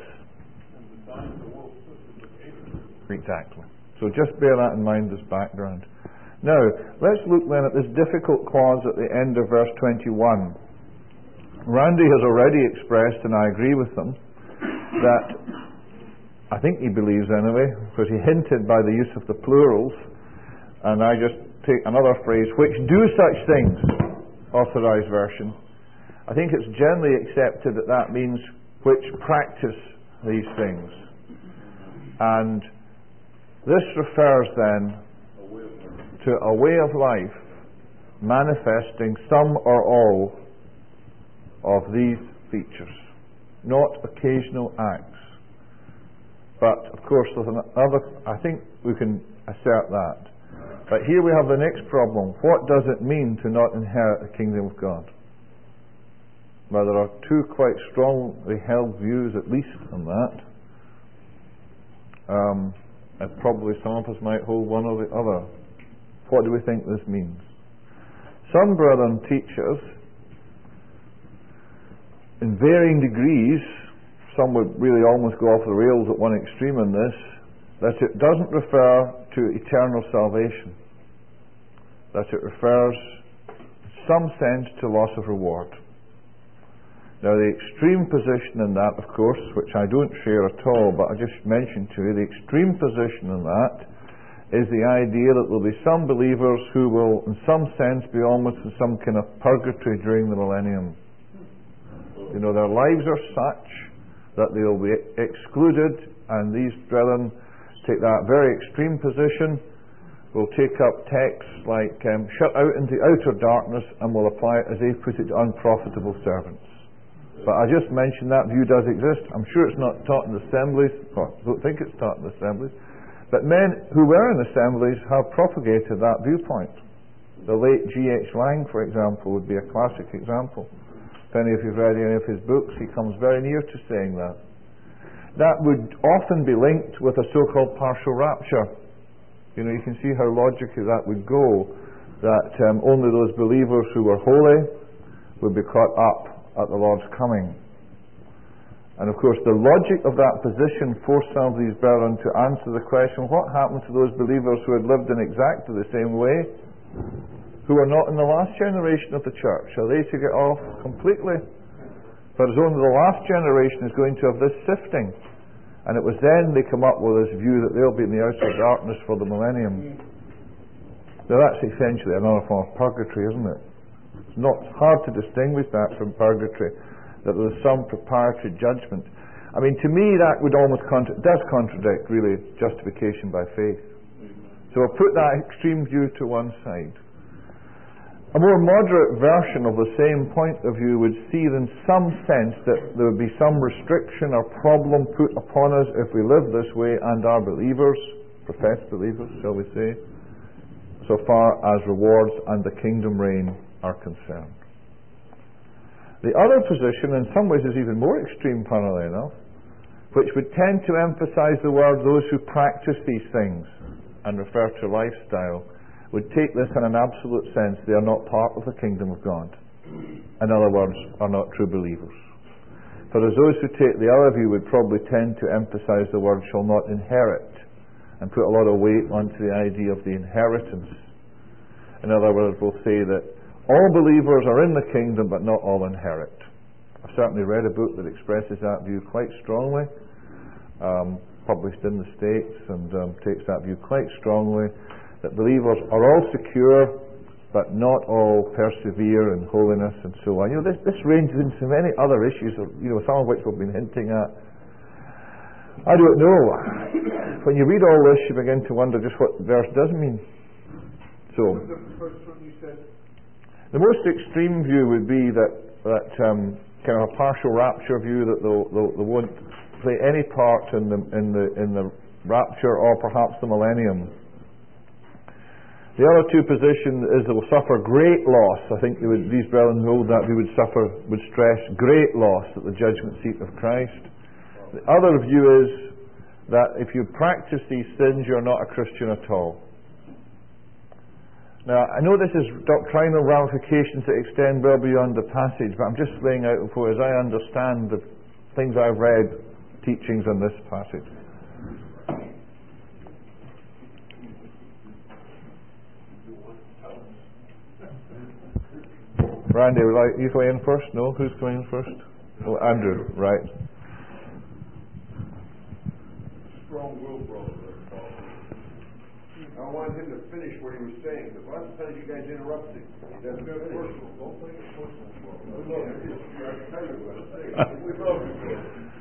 Exactly. So just bear that in mind as background. Now, let's look then at this difficult clause at the end of verse twenty-one. Randy has already expressed, and I agree with them, that I think he believes anyway, because he hinted by the use of the plurals, and I just take another phrase, which do such things, Authorized Version. I think it's generally accepted that that means which practice these things. And this refers then to a way of life manifesting some or all of these features, not occasional acts. But, of course, there's another, I think we can assert that. But here we have the next problem. What does it mean to not inherit the kingdom of God? Well, there are two quite strongly held views, at least, on that. Um, and probably some of us might hold one or the other. What do we think this means? Some brethren teach us, in varying degrees, some would really almost go off the rails at one extreme in this, that it doesn't refer to eternal salvation, that it refers in some sense to loss of reward. Now the extreme position in that, of course, which I don't share at all, but I just mentioned to you, the extreme position in that is the idea that there will be some believers who will in some sense be almost in some kind of purgatory during the millennium. You know, their lives are such that they'll be excluded, and these brethren take that very extreme position, will take up texts like um, shut out into outer darkness, and will apply it, as they put it, to unprofitable servants. But I just mentioned that view does exist. I'm sure it's not taught in assemblies, or I don't think it's taught in assemblies, but men who were in assemblies have propagated that viewpoint. The late G H Lang, for example, would be a classic example. If any of you have read any of his books, he comes very near to saying that. That would often be linked with a so-called partial rapture. You know, you can see how logically that would go, that um, only those believers who were holy would be caught up at the Lord's coming. And of course, the logic of that position forced some of these brethren to answer the question, what happened to those believers who had lived in exactly the same way, who are not in the last generation of the church? Are they to get off completely? But it's only the last generation is going to have this sifting. And it was then they come up with this view that they'll be in the outer darkness for the millennium. Now that's essentially another form of purgatory, isn't it? not hard to distinguish that from purgatory, that there's some preparatory judgment. I mean, to me, that would almost contra- does contradict, really, justification by faith. So I'll put that extreme view to one side. A more moderate version of the same point of view would see in some sense that there would be some restriction or problem put upon us if we live this way and are believers, professed believers, shall we say, so far as rewards and the kingdom reign are concerned. The other position, in some ways, is even more extreme, funnily enough, which would tend to emphasize the word those who practice these things and refer to lifestyle, would take this in an absolute sense. They are not part of the kingdom of God. In other words, are not true believers. For as those who take the other view would probably tend to emphasize the word shall not inherit and put a lot of weight onto the idea of the inheritance. In other words, we'll say that all believers are in the kingdom but not all inherit. I've certainly read a book that expresses that view quite strongly, um, published in the States, and um, takes that view quite strongly, that believers are all secure, but not all persevere in holiness and so on. You know, this, this ranges into many other issues, you know, some of which we've been hinting at. I don't know. When you read all this, you begin to wonder just what the verse does mean. So, the most extreme view would be that, that um, kind of a partial rapture view, that they'll, they'll, they won't play any part in the, in the, in the rapture or perhaps the millennium. The other two positions is they will suffer great loss. I think they would, these brethren who hold that view would suffer, would stress great loss at the judgment seat of Christ. The other view is that if you practice these sins, you're not a Christian at all. Now, I know this is doctrinal ramifications that extend well beyond the passage, but I'm just laying out before, as I understand the things I've read, teachings on this passage. Randy, would I, you going in first? No? Who's going in first? Oh, Andrew, right. Strong will, brother. I wanted him to finish what he was saying, because lots of times you guys interrupt him. He doesn't finish. Don't make it personal, bro. I tell you what I'm saying. We love you,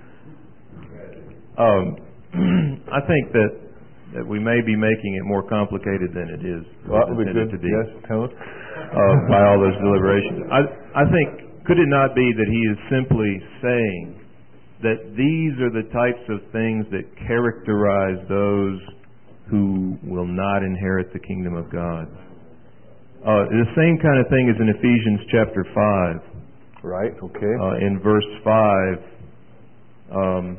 Um, I think that that we may be making it more complicated than it is well, that would be good. to be. Yes, tell us. Uh, by all those deliberations. I, I think, could it not be that he is simply saying that these are the types of things that characterize those who will not inherit the kingdom of God? Uh, the same kind of thing is in Ephesians chapter five. Right, okay. Uh, in verse five, um,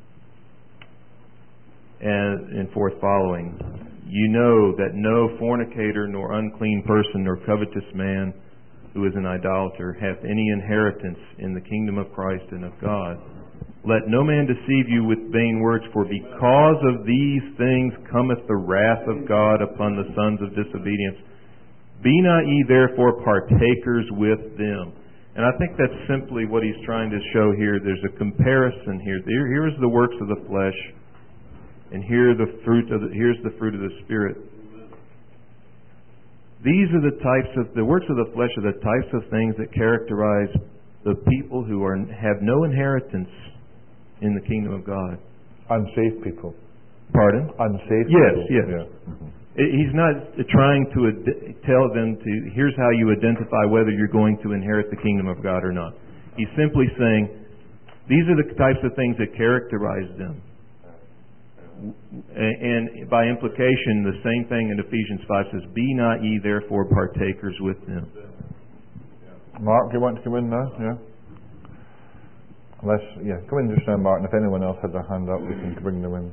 and, and forth following. You know that no fornicator, nor unclean person, nor covetous man who is an idolater hath any inheritance in the kingdom of Christ and of God. Let no man deceive you with vain words, for because of these things cometh the wrath of God upon the sons of disobedience. Be not ye therefore partakers with them. And I think that's simply what he's trying to show here. There's a comparison here. Here, here's the works of the flesh, and here the fruit of the, here's the fruit of the Spirit. These are the types of, the works of the flesh are the types of things that characterize the people who are have no inheritance in the kingdom of God. Unsaved people. Pardon? Unsaved yes, people. Yes, yes. Mm-hmm. He's not trying to ad- tell them to, here's how you identify whether you're going to inherit the kingdom of God or not. He's simply saying, these are the types of things that characterize them. And by implication, the same thing in Ephesians five says, be not ye therefore partakers with them. Mark, do you want to come in now? Yeah. Unless, yeah, come in just now, Mark, and if anyone else has their hand up, we can bring them in.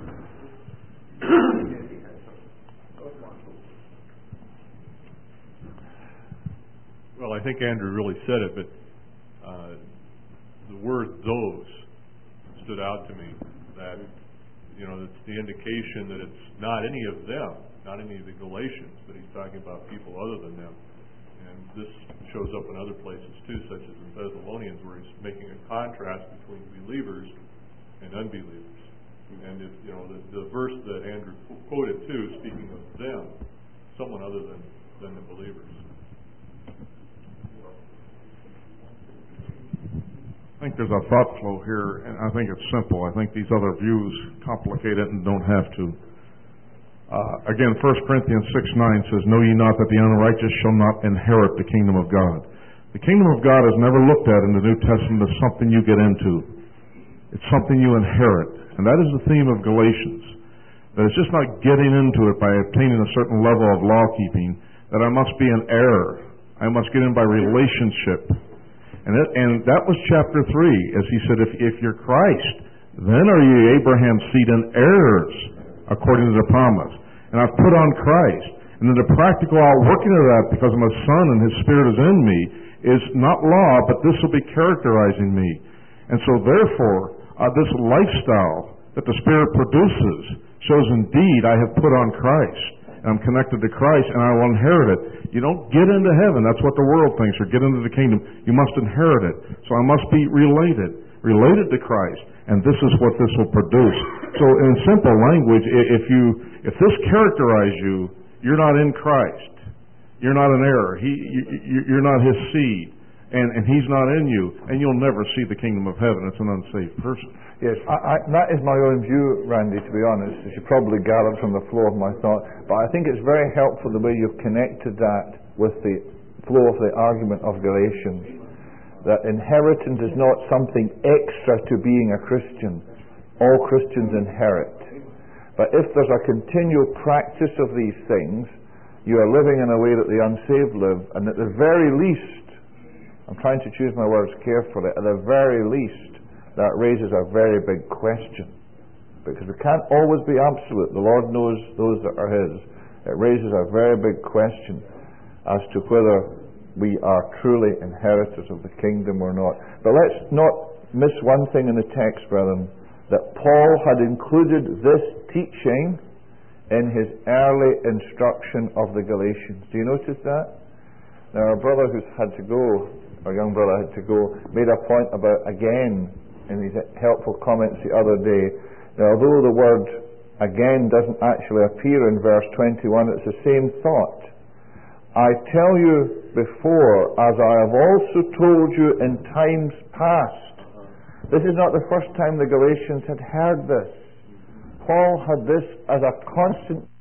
Well, I think Andrew really said it, but uh, the word those stood out to me. That, you know, it's the indication that it's not any of them, not any of the Galatians, but he's talking about people other than them. And this shows up in other places too, such as in Thessalonians, where he's making a contrast between believers and unbelievers. And if, you know, the, the verse that Andrew quoted too, speaking of them, someone other than, than the believers. I think there's a thought flow here, and I think it's simple. I think these other views complicate it and don't have to. Uh, again, First Corinthians six nine says, "Know ye not that the unrighteous shall not inherit the kingdom of God?" The kingdom of God is never looked at in the New Testament as something you get into. It's something you inherit. And that is the theme of Galatians. That it's just not getting into it by obtaining a certain level of law keeping, that I must be an heir. I must get in by relationship. And, it, and that was chapter three, as he said, if, if you're Christ, then are ye Abraham's seed and heirs, according to the promise. And I've put on Christ. And then the practical outworking of that, because I'm a son and his spirit is in me, is not law, but this will be characterizing me. And so therefore, uh, this lifestyle that the Spirit produces shows indeed I have put on Christ. And I'm connected to Christ, and I will inherit it. You don't get into heaven. That's what the world thinks. Or get into the kingdom. You must inherit it. So I must be related. Related to Christ. And this is what this will produce. So in simple language, if you, if this characterizes you, you're not in Christ. You're not an heir. He, you, you're not his seed. And, and he's not in you. And you'll never see the kingdom of heaven. It's an unsaved person. Yes, I, I, that is my own view, Randy, to be honest, as you probably gathered from the flow of my thought. But I think it's very helpful the way you've connected that with the flow of the argument of Galatians. That inheritance is not something extra to being a Christian. All Christians inherit. But if there's a continual practice of these things, you are living in a way that the unsaved live, and at the very least, I'm trying to choose my words carefully, at the very least, that raises a very big question. Because we can't always be absolute. The Lord knows those that are his. It raises a very big question as to whether we are truly inheritors of the kingdom or not. But let's not miss one thing in the text, brethren, that Paul had included this teaching in his early instruction of the Galatians. Do you notice that? Now, our brother who's had to go, our young brother had to go, made a point about, again, in his helpful comments the other day. Now, although the word again doesn't actually appear in verse twenty-one, it's the same thought. I tell you before, as I have also told you in times past. This is not the first time the Galatians had heard this. Paul had this as a constant